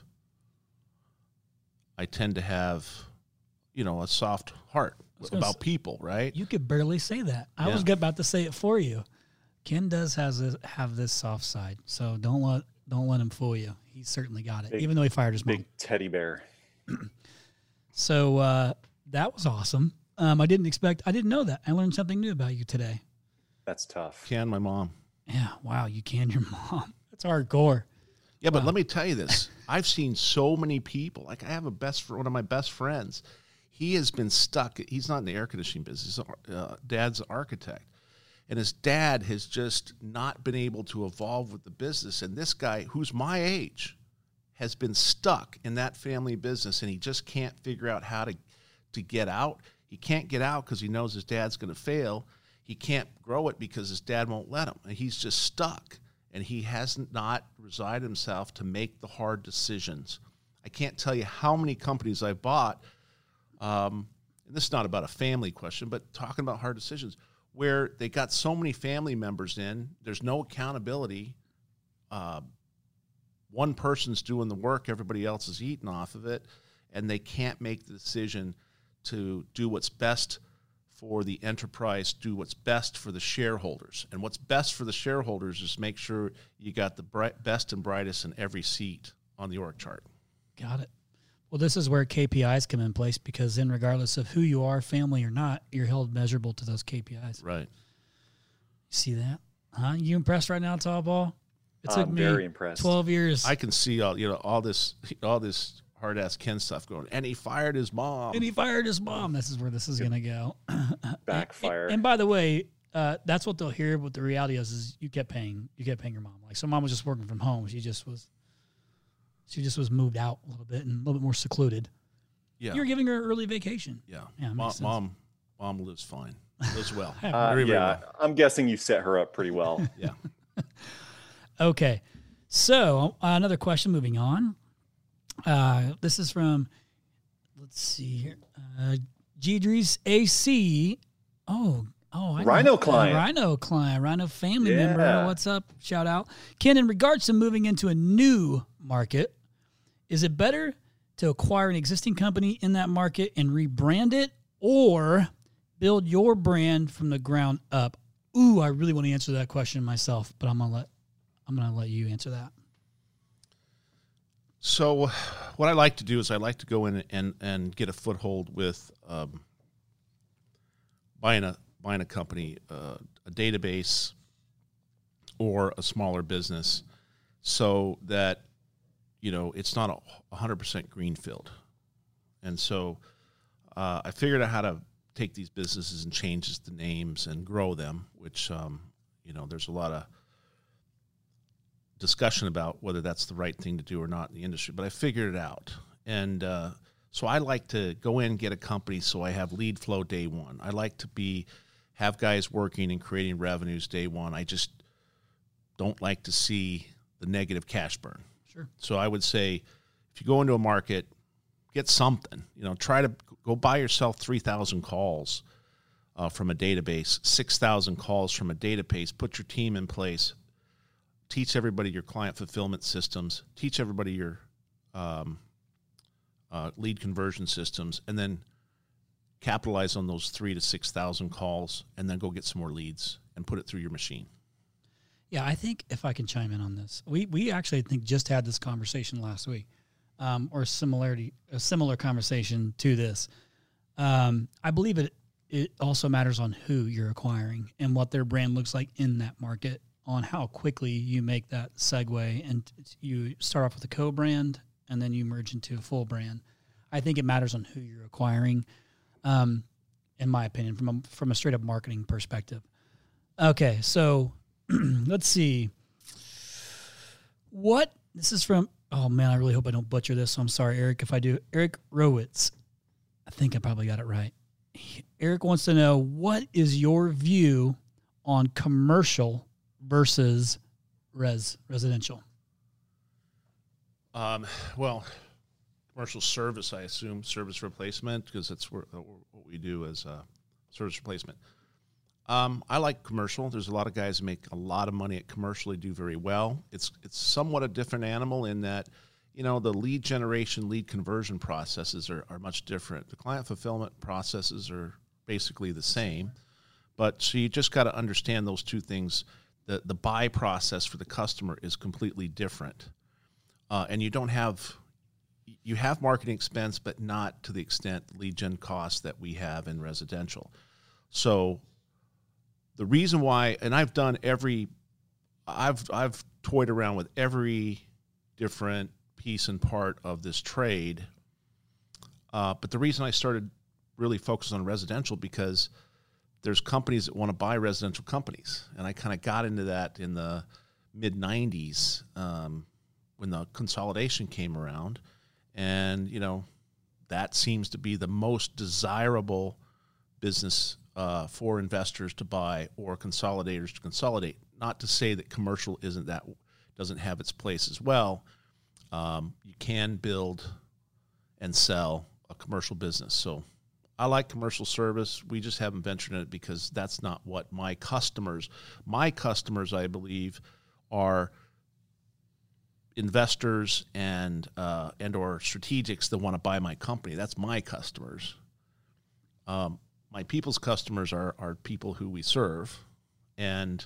I tend to have, you know, a soft heart about say, people, right? You could barely say that. I Yeah. was about to say it for you. Ken does has a, have this soft side, so don't let don't let him fool you. He's certainly got it, Big- even though he fired his mom. Big teddy bear. So uh, that was awesome. Um, I didn't expect. I didn't know that. I learned something new about you today. That's tough. Can my mom. Yeah. Wow. You can your mom. That's hardcore. Yeah, but Wow. let me tell you this. I've seen so many people. Like I have a best fr- one of my best friends. He has been stuck. He's not in the air conditioning business. His uh, dad's an architect. And his dad has just not been able to evolve with the business. And this guy, who's my age, has been stuck in that family business, and he just can't figure out how to, to get out. He can't get out because he knows his dad's going to fail. He can't grow it because his dad won't let him. And he's just stuck. And he hasn't not resigned himself to make the hard decisions. I can't tell you how many companies I've bought, um, and this is not about a family question, but talking about hard decisions, where they got so many family members in, there's no accountability. Uh, one person's doing the work, everybody else is eating off of it, and they can't make the decision to do what's best for the enterprise, do what's best for the shareholders. And what's best for the shareholders is make sure you got the bright, best and brightest in every seat on the org chart. Got it. Well, this is where K P Is come in place, because then regardless of who you are, family or not, you're held measurable to those K P Is. Right. You see that? Huh? You impressed right now, Tall Ball? It took I'm me very impressed. twelve years. I can see all you know all this all this hard ass Ken stuff going. And he fired his mom. and he fired his mom. This is where this is going to go. Backfire. And, and by the way, uh, that's what they'll hear. But the reality is, is you kept paying, you kept paying your mom. Like, so mom was just working from home. She just was, she just was moved out a little bit and a little bit more secluded. Yeah. You were giving her early vacation. Yeah. Yeah, it mom, makes sense. mom, mom lives fine. Lives well. Uh, very, very yeah, well. I'm guessing you set her up pretty well. Yeah. Okay. So uh, another question moving on. Uh, this is from, let's see here. Uh, Gidris A C. Oh, Oh, I know. Rhino Uh, client. Rhino client. Rhino family Yeah. member. What's up? Shout out. Ken, in regards to moving into a new market, is it better to acquire an existing company in that market and rebrand it, or build your brand from the ground up? Ooh, I really want to answer that question myself, but I'm gonna let I'm gonna let you answer that. So what I like to do is I like to go in and, and get a foothold with um, buying a buying a company, uh, a database, or a smaller business, so that, you know, it's not a one hundred percent greenfield. And so uh, I figured out how to take these businesses and change the names and grow them, which, um, you know, there's a lot of discussion about whether that's the right thing to do or not in the industry, but I figured it out. And uh, so I like to go in and get a company so I have lead flow day one. I like to be have guys working and creating revenues day one. I just don't like to see the negative cash burn. Sure. So I would say if you go into a market, get something. You know, try to go buy yourself three thousand calls uh, from a database, six thousand calls from a database, put your team in place, teach everybody your client fulfillment systems, teach everybody your um, uh, lead conversion systems, and then capitalize on those three to six thousand calls, and then go get some more leads and put it through your machine. Yeah, I think if I can chime in on this, we we actually I think just had this conversation last week, um, or similarity a similar conversation to this. Um, I believe it it also matters on who you're acquiring and what their brand looks like in that market, on how quickly you make that segue and you start off with a co-brand and then you merge into a full brand. I think it matters on who you're acquiring, um, in my opinion, from a, from a straight up marketing perspective. Okay, so let's see. What, this is from, oh man, I really hope I don't butcher this, so I'm sorry, Eric, if I do. Eric Rowitz. I think I probably got it right. Eric wants to know, what is your view on commercial versus res residential? Um, well, commercial service, I assume, service replacement, because that's where, uh, what we do as uh, service replacement. Um, I like commercial. There's a lot of guys who make a lot of money at commercial. They do very well. It's it's somewhat a different animal in that, you know, the lead generation, lead conversion processes are, are much different. The client fulfillment processes are basically the same. But so you just got to understand those two things. The, the buy process for the customer is completely different. Uh, and you don't have, you have marketing expense, but not to the extent lead gen costs that we have in residential. So the reason why, and I've done every, I've I've toyed around with every different piece and part of this trade. Uh, but the reason I started really focusing on residential, because there's companies that want to buy residential companies. And I kind of got into that in the mid nineties um, when the consolidation came around. And, you know, that seems to be the most desirable business uh, for investors to buy or consolidators to consolidate. Not to say that commercial isn't that, doesn't have its place as well. Um, you can build and sell a commercial business. So I like commercial service. We just haven't ventured in it because that's not what my customers, my customers, I believe, are investors and uh, and or strategics that want to buy my company. That's my customers. Um, my people's customers are are people who we serve, and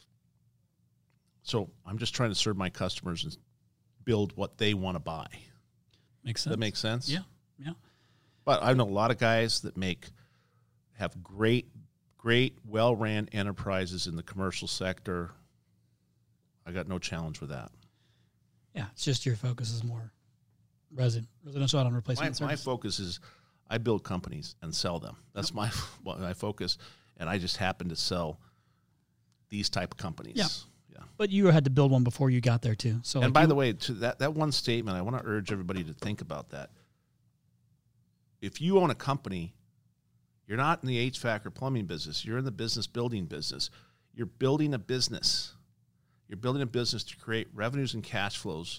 so I'm just trying to serve my customers and build what they want to buy. Makes sense. Does that make sense? Yeah, yeah. But I know a lot of guys that make have great, great, well-ran enterprises in the commercial sector. I got no challenge with that. Yeah, it's just your focus is more resident, residential add-on My, replacement my service. focus is I build companies and sell them. That's yep. my my focus, and I just happen to sell these type of companies. Yeah. Yeah. But you had to build one before you got there too. So, and like by you, the way, to that, that one statement, I want to urge everybody to think about that. If you own a company, you're not in the H V A C or plumbing business. You're in the business building business. You're building a business. You're building a business to create revenues and cash flows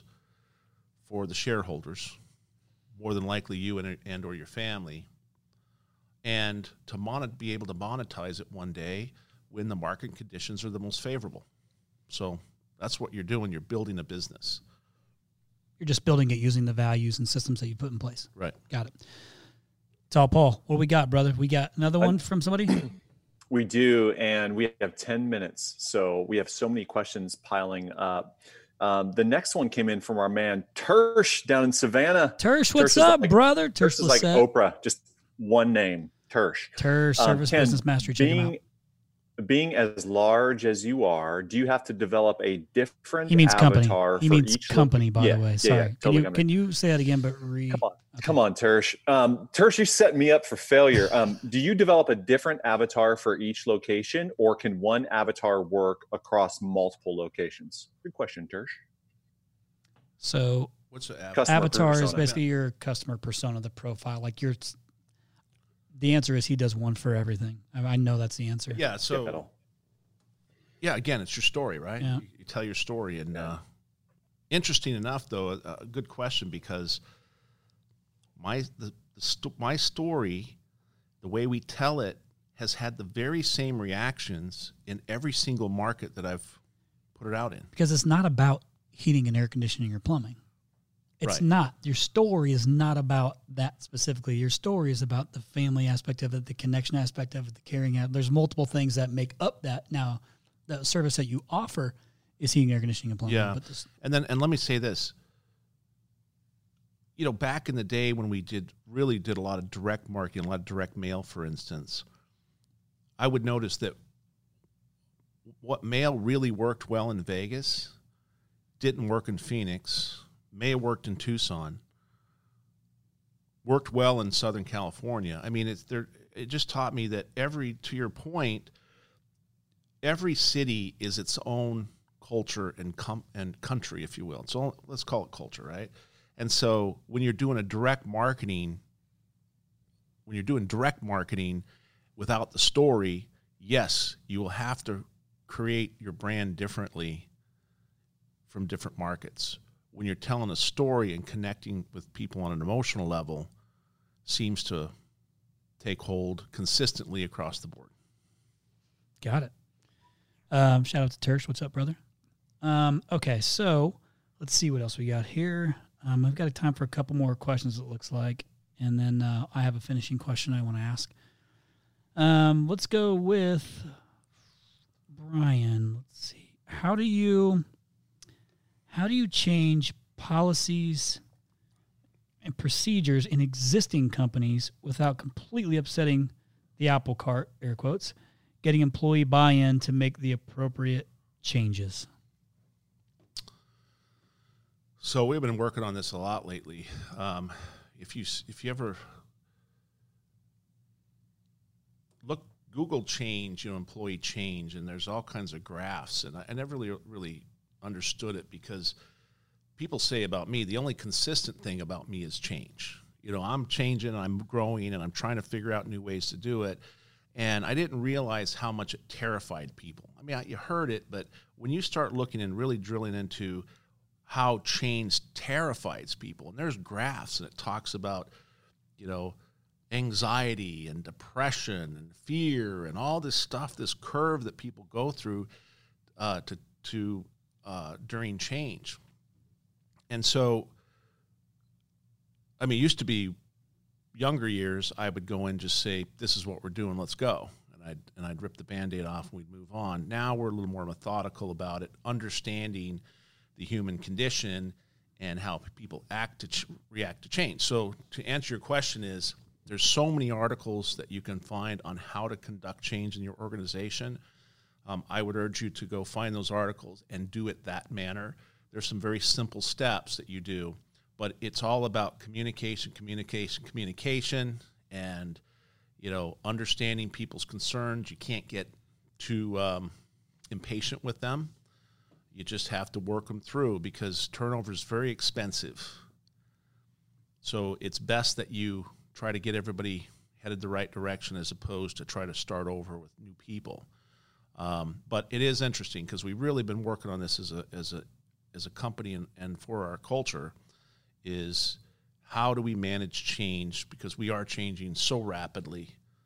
for the shareholders, more than likely you and, and or your family. and to mon- be able to monetize it one day when the market conditions are the most favorable. So that's what you're doing. You're building a business. You're just building it using the values and systems that you put in place. Right. Got it. It's all Paul. What do we got, brother? We got another one from somebody? We do, and we have ten minutes. So we have so many questions piling up. Um, the next one came in from our man Tersh down in Savannah. Tersh, what's Tersh is up, like- brother? Tersh Tersh is like Lissette. Oprah, just one name, Tersh. Tersh, Um, Service Ken, Business Mastery. Check him out. being, being as large as you are, do you have to develop a different He means company. avatar He for means each company, by yeah, the way. yeah, Sorry. yeah, can totally you company. can you say that again? But re. Come on, Okay. come on, Tersh. Um, Tersh, you set me up for failure. Um, do you develop a different avatar for each location, or can one avatar work across multiple locations? Good question, Tersh. So What's the app? Customer avatar is persona. basically your customer persona, the profile. Like your, the answer is he does one for everything. I, I know that's the answer. Yeah. So Capital. yeah, again, it's your story, right? Yeah. You, you tell your story, and Yeah. uh, interesting enough, though, a, a good question, because my the, the sto- my story, the way we tell it, has had the very same reactions in every single market that I've put it out in. Because it's not about heating and air conditioning or plumbing. It's Right. not. Your story is not about that specifically. Your story is about the family aspect of it, the connection aspect of it, the caring aspect. There's multiple things that make up that. Now, the service that you offer is heating, air conditioning, and plumbing. Yeah. But this, And then, and let me say this. You know, back in the day when we did really did a lot of direct marketing, a lot of direct mail, for instance, I would notice that what mail really worked well in Vegas didn't work in Phoenix, may have worked in Tucson, worked well in Southern California. I mean, it's there. It just taught me that every, to your point, every city is its own culture and com- and country, if you will. So let's call it culture, right? And so when you're doing a direct marketing, when you're doing direct marketing without the story, yes, you will have to create your brand differently from different markets. When you're telling a story and connecting with people on an emotional level, seems to take hold consistently across the board. got it. Um, shout out to Tersh. What's up, brother? Um, okay, so let's see what else we got here. Um, we've got time for a couple more questions, it looks like. And then uh, I have a finishing question I want to ask. Um, let's go with Brian. Let's see. How do you how do you change policies and procedures in existing companies without completely upsetting the apple cart, air quotes, getting employee buy-in to make the appropriate changes? So we've been working on this a lot lately. Um, if you if you ever look, Google change, you know, employee change, and there's all kinds of graphs, and I, I never really really understood it, because people say about me, the only consistent thing about me is change. You know, I'm changing, I'm growing, and I'm trying to figure out new ways to do it. And I didn't realize how much it terrified people. I mean, I, you heard it, but when you start looking and really drilling into how change terrifies people, and there's graphs, and it talks about, you know, anxiety and depression and fear and all this stuff, this curve that people go through uh, to to uh, during change. And so, I mean, it used to be younger years, I would go in and just say, this is what we're doing, let's go. And I'd, and I'd rip the Band-Aid off and we'd move on. Now we're a little more methodical about it, understanding the human condition and how people act to ch- react to change. So to answer your question is, there's so many articles that you can find on how to conduct change in your organization. Um, I would urge you to go find those articles and do it that manner. There's some very simple steps that you do, but it's all about communication, communication, communication, and, you know, understanding people's concerns. You can't get too um, impatient with them. You just have to work them through, because turnover is very expensive. So it's best that you try to get everybody headed the right direction, as opposed to try to start over with new people. Um, but it is interesting, because we've really been working on this as a as a as a company and, and for our culture, is how do we manage change, because we are changing so rapidly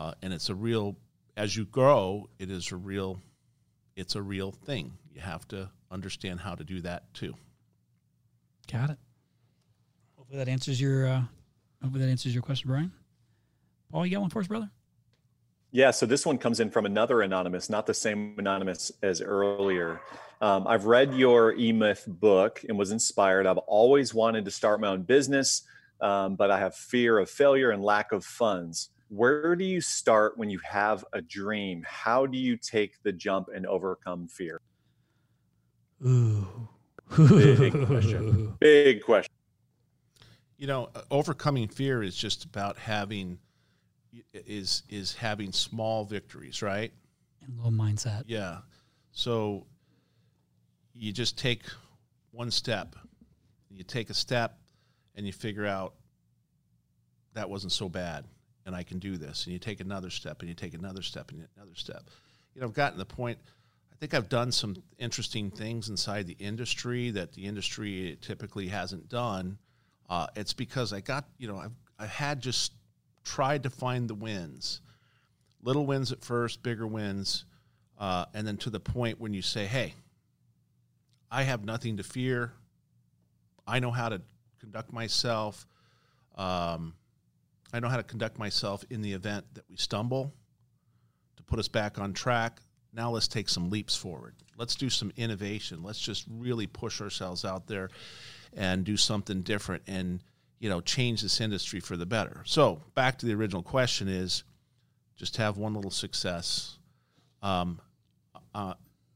uh, and it's a real. As you grow, it is a real. It's a real thing. You have to understand how to do that too. Got it. Hopefully that answers your. Uh, hopefully that answers your question, Brian. Paul, you got one for us, brother? Yeah, so this one comes in from another anonymous, not the same anonymous as earlier. Um, I've read your E-Myth book and was inspired. I've always wanted to start my own business, um, but I have fear of failure and lack of funds. Where do you start when you have a dream? How do you take the jump and overcome fear? Ooh. Big question. Big question. You know, overcoming fear is just about having is is having small victories, right? And low mindset. Yeah. So you just take one step. You take a step and you figure out that wasn't so bad and I can do this. And you take another step and you take another step and another step. You know, I've gotten to the point, I think I've done some interesting things inside the industry that the industry typically hasn't done. Uh, it's because I got, you know, I've, I had just tried to find the wins, little wins at first, bigger wins, uh, and then to the point when you say, hey, I have nothing to fear. I know how to conduct myself. Um, I know how to conduct myself in the event that we stumble to put us back on track. Now let's take some leaps forward. Let's do some innovation. Let's just really push ourselves out there and do something different and, you know, change this industry for the better. So back to the original question is just have one little success. Um, uh,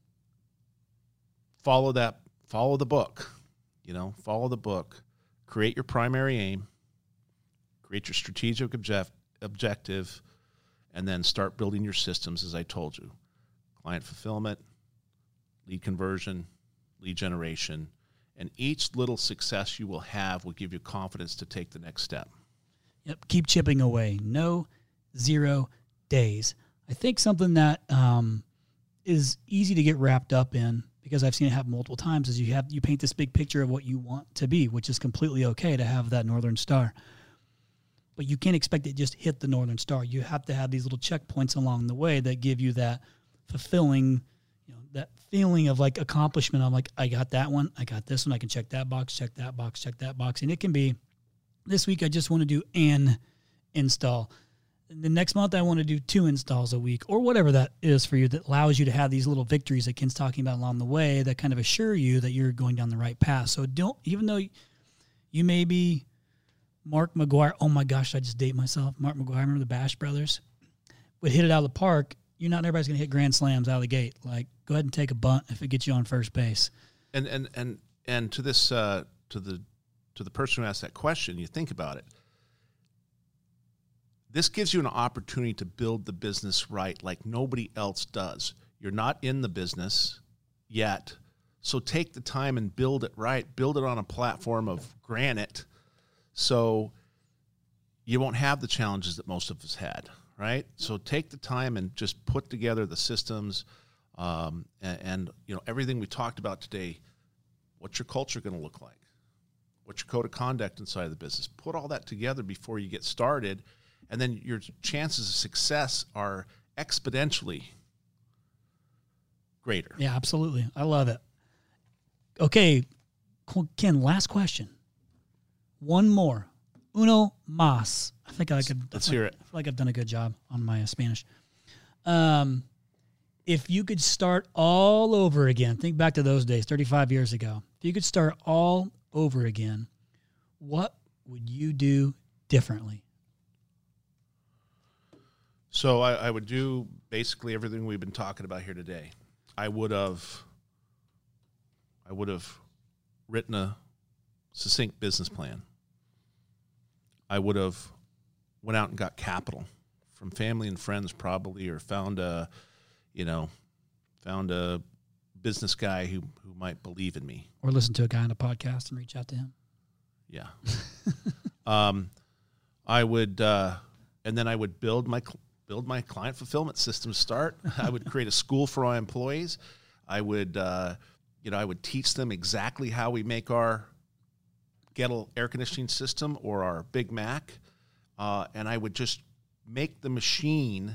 follow that, follow the book, you know, follow the book, create your primary aim, create your strategic object, objective, and then start building your systems, as I told you. Client fulfillment, lead conversion, lead generation, and each little success you will have will give you confidence to take the next step. Yep, keep chipping away. No zero days. I think something that um, is easy to get wrapped up in, because I've seen it happen multiple times, is you have you paint this big picture of what you want to be, which is completely okay to have that Northern Star. But you can't expect it to just hit the Northern Star. You have to have these little checkpoints along the way that give you that fulfilling, you know, that feeling of like accomplishment. I'm like, I got that one. I got this one. I can check that box, check that box, check that box. And it can be, this week I just want to do an install. The next month I want to do two installs a week, or whatever that is for you, that allows you to have these little victories that Ken's talking about along the way that kind of assure you that you're going down the right path. So don't, even though you may be Mark McGwire, oh my gosh, I just date myself. Mark McGwire, remember the Bash Brothers? Would hit it out of the park. You're not everybody's going to hit grand slams out of the gate. Like, go ahead and take a bunt if it gets you on first base. And and and and to this uh, to the to the person who asked that question, you think about it. This gives you an opportunity to build the business right, like nobody else does. You're not in the business yet, so take the time and build it right. Build it on a platform of granite, so you won't have the challenges that most of us had. Right? So take the time and just put together the systems um, and, and, you know, everything we talked about today. What's your culture going to look like? What's your code of conduct inside of the business? Put all that together before you get started, and then your chances of success are exponentially greater. Yeah, absolutely. I love it. Okay, Ken, last question. One more. Uno más. I think I could. Let's I hear like, it. I feel like I've done a good job on my uh, Spanish. Um, if you could start all over again, think back to those days, thirty-five years ago. If you could start all over again, what would you do differently? So I, I would do basically everything we've been talking about here today. I would have, I would have written a succinct business plan. I would have went out and got capital from family and friends probably, or found a, you know, found a business guy who, who might believe in me. Or listen to a guy on a podcast and reach out to him. Yeah. um, I would, uh, and then I would build my, build my client fulfillment system to start. I would create a school for our employees. I would, uh, you know, I would teach them exactly how we make our Gettle air conditioning system or our Big Mac, uh, and I would just make the machine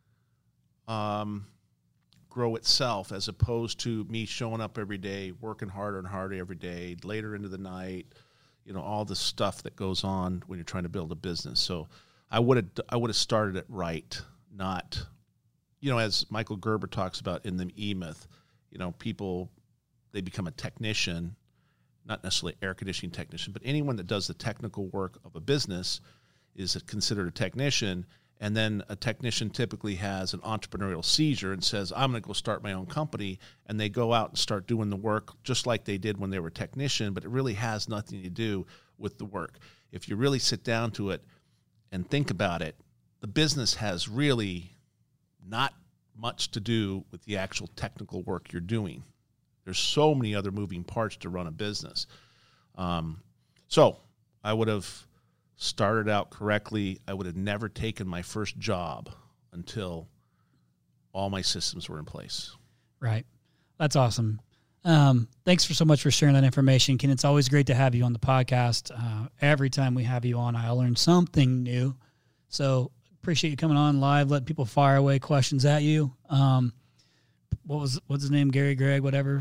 um, grow itself, as opposed to me showing up every day, working harder and harder every day, later into the night, you know, all the stuff that goes on when you're trying to build a business. So I would have I would have started it right, not, you know, as Michael Gerber talks about in the E-Myth, you know, people, they become a technician, not necessarily air conditioning technician, but anyone that does the technical work of a business is considered a technician. And then a technician typically has an entrepreneurial seizure and says, I'm going to go start my own company. And they go out and start doing the work just like they did when they were a technician, but it really has nothing to do with the work. If you really sit down to it and think about it, the business has really not much to do with the actual technical work you're doing. There's so many other moving parts to run a business. Um, so I would have started out correctly. I would have never taken my first job until all my systems were in place. Right. That's awesome. Um, thanks for so much for sharing that information, Ken. It's always great to have you on the podcast. Uh, every time we have you on, I learn something new. So appreciate you coming on live, letting people fire away questions at you. Um, what was, what's his name? Gary, Greg, whatever.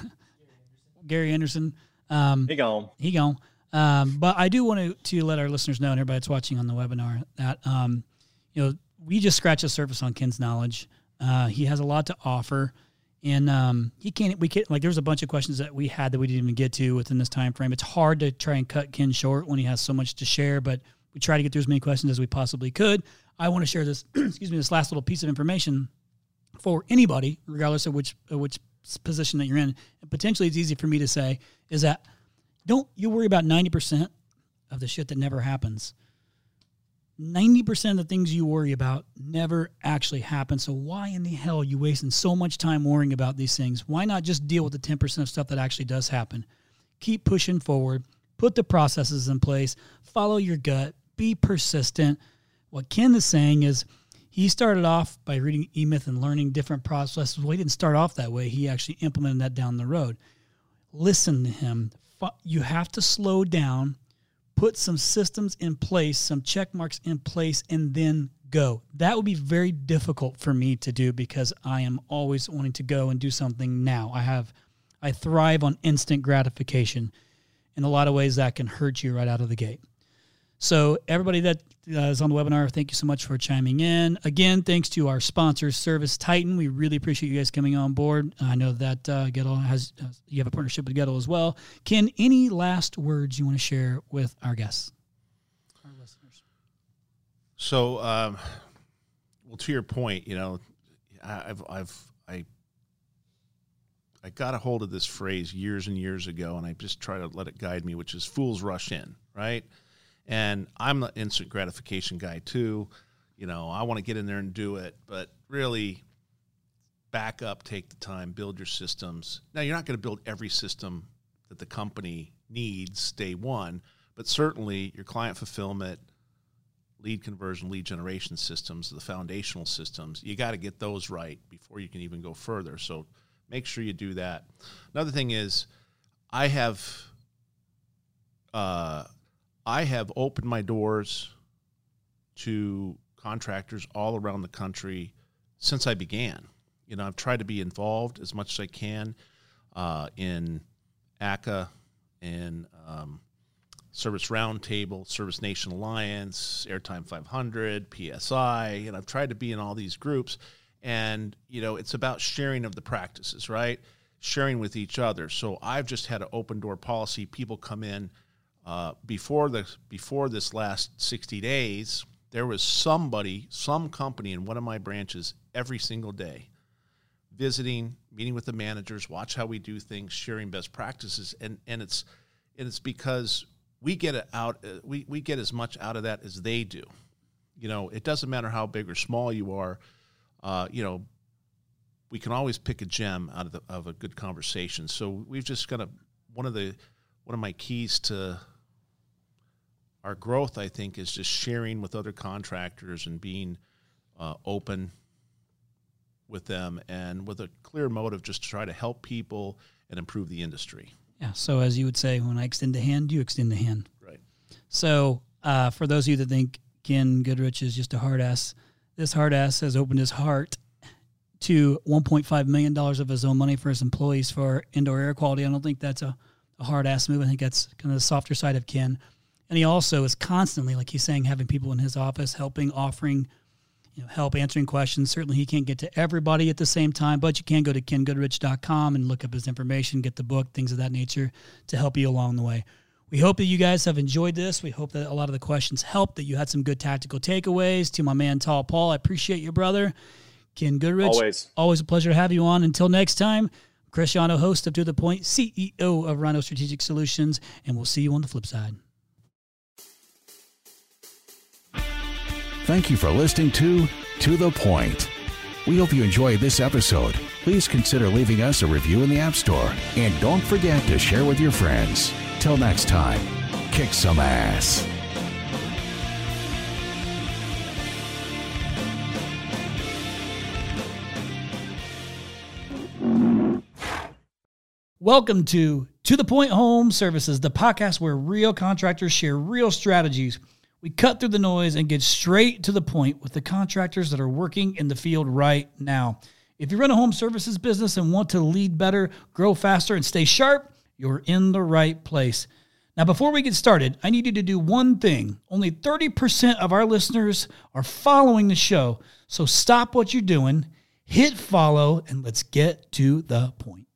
Gary Anderson. Um, He gone. He gone. Um, but I do want to, to let our listeners know and everybody that's watching on the webinar that, um, you know, we just scratched the surface on Ken's knowledge. Uh, he has a lot to offer, and um, he can't, we can't, like, there's a bunch of questions that we had that we didn't even get to within this time frame. It's hard to try and cut Ken short when he has so much to share, but we try to get through as many questions as we possibly could. I want to share this, excuse me, this last little piece of information for anybody, regardless of which, of which position that you're in. And potentially it's easy for me to say is that don't you worry about ninety percent of the shit that never happens. ninety percent of the things you worry about never actually happen. So why in the hell are you wasting so much time worrying about these things? Why not just deal with the ten percent of stuff that actually does happen? Keep pushing forward. Put the processes in place. Follow your gut. Be persistent. What Ken is saying is he started off by reading E-Myth and learning different processes. Well, he didn't start off that way. He actually implemented that down the road. Listen to him. You have to slow down, put some systems in place, some check marks in place, and then go. That would be very difficult for me to do because I am always wanting to go and do something now. I have, I thrive on instant gratification. In a lot of ways, that can hurt you right out of the gate. So everybody that uh, is on the webinar, thank you so much for chiming in. Again, thanks to our sponsor, Service Titan. We really appreciate you guys coming on board. I know that uh, Gettle has, uh, you have a partnership with Gettle as well. Ken, any last words you want to share with our guests, our listeners? So, um, well, to your point, you know, I've, I've, I, I got a hold of this phrase years and years ago, and I just try to let it guide me, which is fools rush in, right? And I'm the instant gratification guy too. You know, I want to get in there and do it, but really back up, take the time, build your systems. Now, you're not going to build every system that the company needs day one, but certainly your client fulfillment, lead conversion, lead generation systems, the foundational systems, you got to get those right before you can even go further. So make sure you do that. Another thing is I have, uh, I have opened my doors to contractors all around the country since I began. You know, I've tried to be involved as much as I can uh, in A C A, in um, Service Roundtable, Service Nation Alliance, Airtime five hundred, P S I, and I've tried to be in all these groups. And, you know, it's about sharing of the practices, right? Sharing with each other. So I've just had an open door policy. People come in. Uh, before the before this last sixty days, there was somebody, some company in one of my branches every single day, visiting, meeting with the managers, watch how we do things, sharing best practices, and and it's and it's because we get it out, we we get as much out of that as they do. You know, it doesn't matter how big or small you are. Uh, you know, we can always pick a gem out of the, of a good conversation. So we've just got to one of the one of my keys to our growth, I think, is just sharing with other contractors and being uh, open with them and with a clear motive just to try to help people and improve the industry. Yeah, so as you would say, when I extend a hand, you extend a hand. Right. So uh, for those of you that think Ken Goodrich is just a hard ass. This hard ass has opened his heart to one point five million dollars of his own money for his employees for indoor air quality. I don't think that's a, a hard ass move. I think that's kind of the softer side of Ken. And he also is constantly, like he's saying, having people in his office helping, offering, you know, help, answering questions. Certainly he can't get to everybody at the same time, but you can go to ken goodrich dot com and look up his information, get the book, things of that nature to help you along the way. We hope that you guys have enjoyed this. We hope that a lot of the questions helped, that you had some good tactical takeaways. To my man, Tall Paul, I appreciate you, brother. Ken Goodrich. Always. Always a pleasure to have you on. Until next time, Chris Yano, host of To The Point, C E O of Rhino Strategic Solutions, and we'll see you on the flip side. Thank you for listening to To The Point. We hope you enjoyed this episode. Please consider leaving us a review in the App Store. And don't forget to share with your friends. Till next time, kick some ass. Welcome to To The Point Home Services, the podcast where real contractors share real strategies. We cut through the noise and get straight to the point with the contractors that are working in the field right now. If you run a home services business and want to lead better, grow faster, and stay sharp, you're in the right place. Now, before we get started, I need you to do one thing. Only thirty percent of our listeners are following the show. So stop what you're doing, hit follow, and let's get to the point.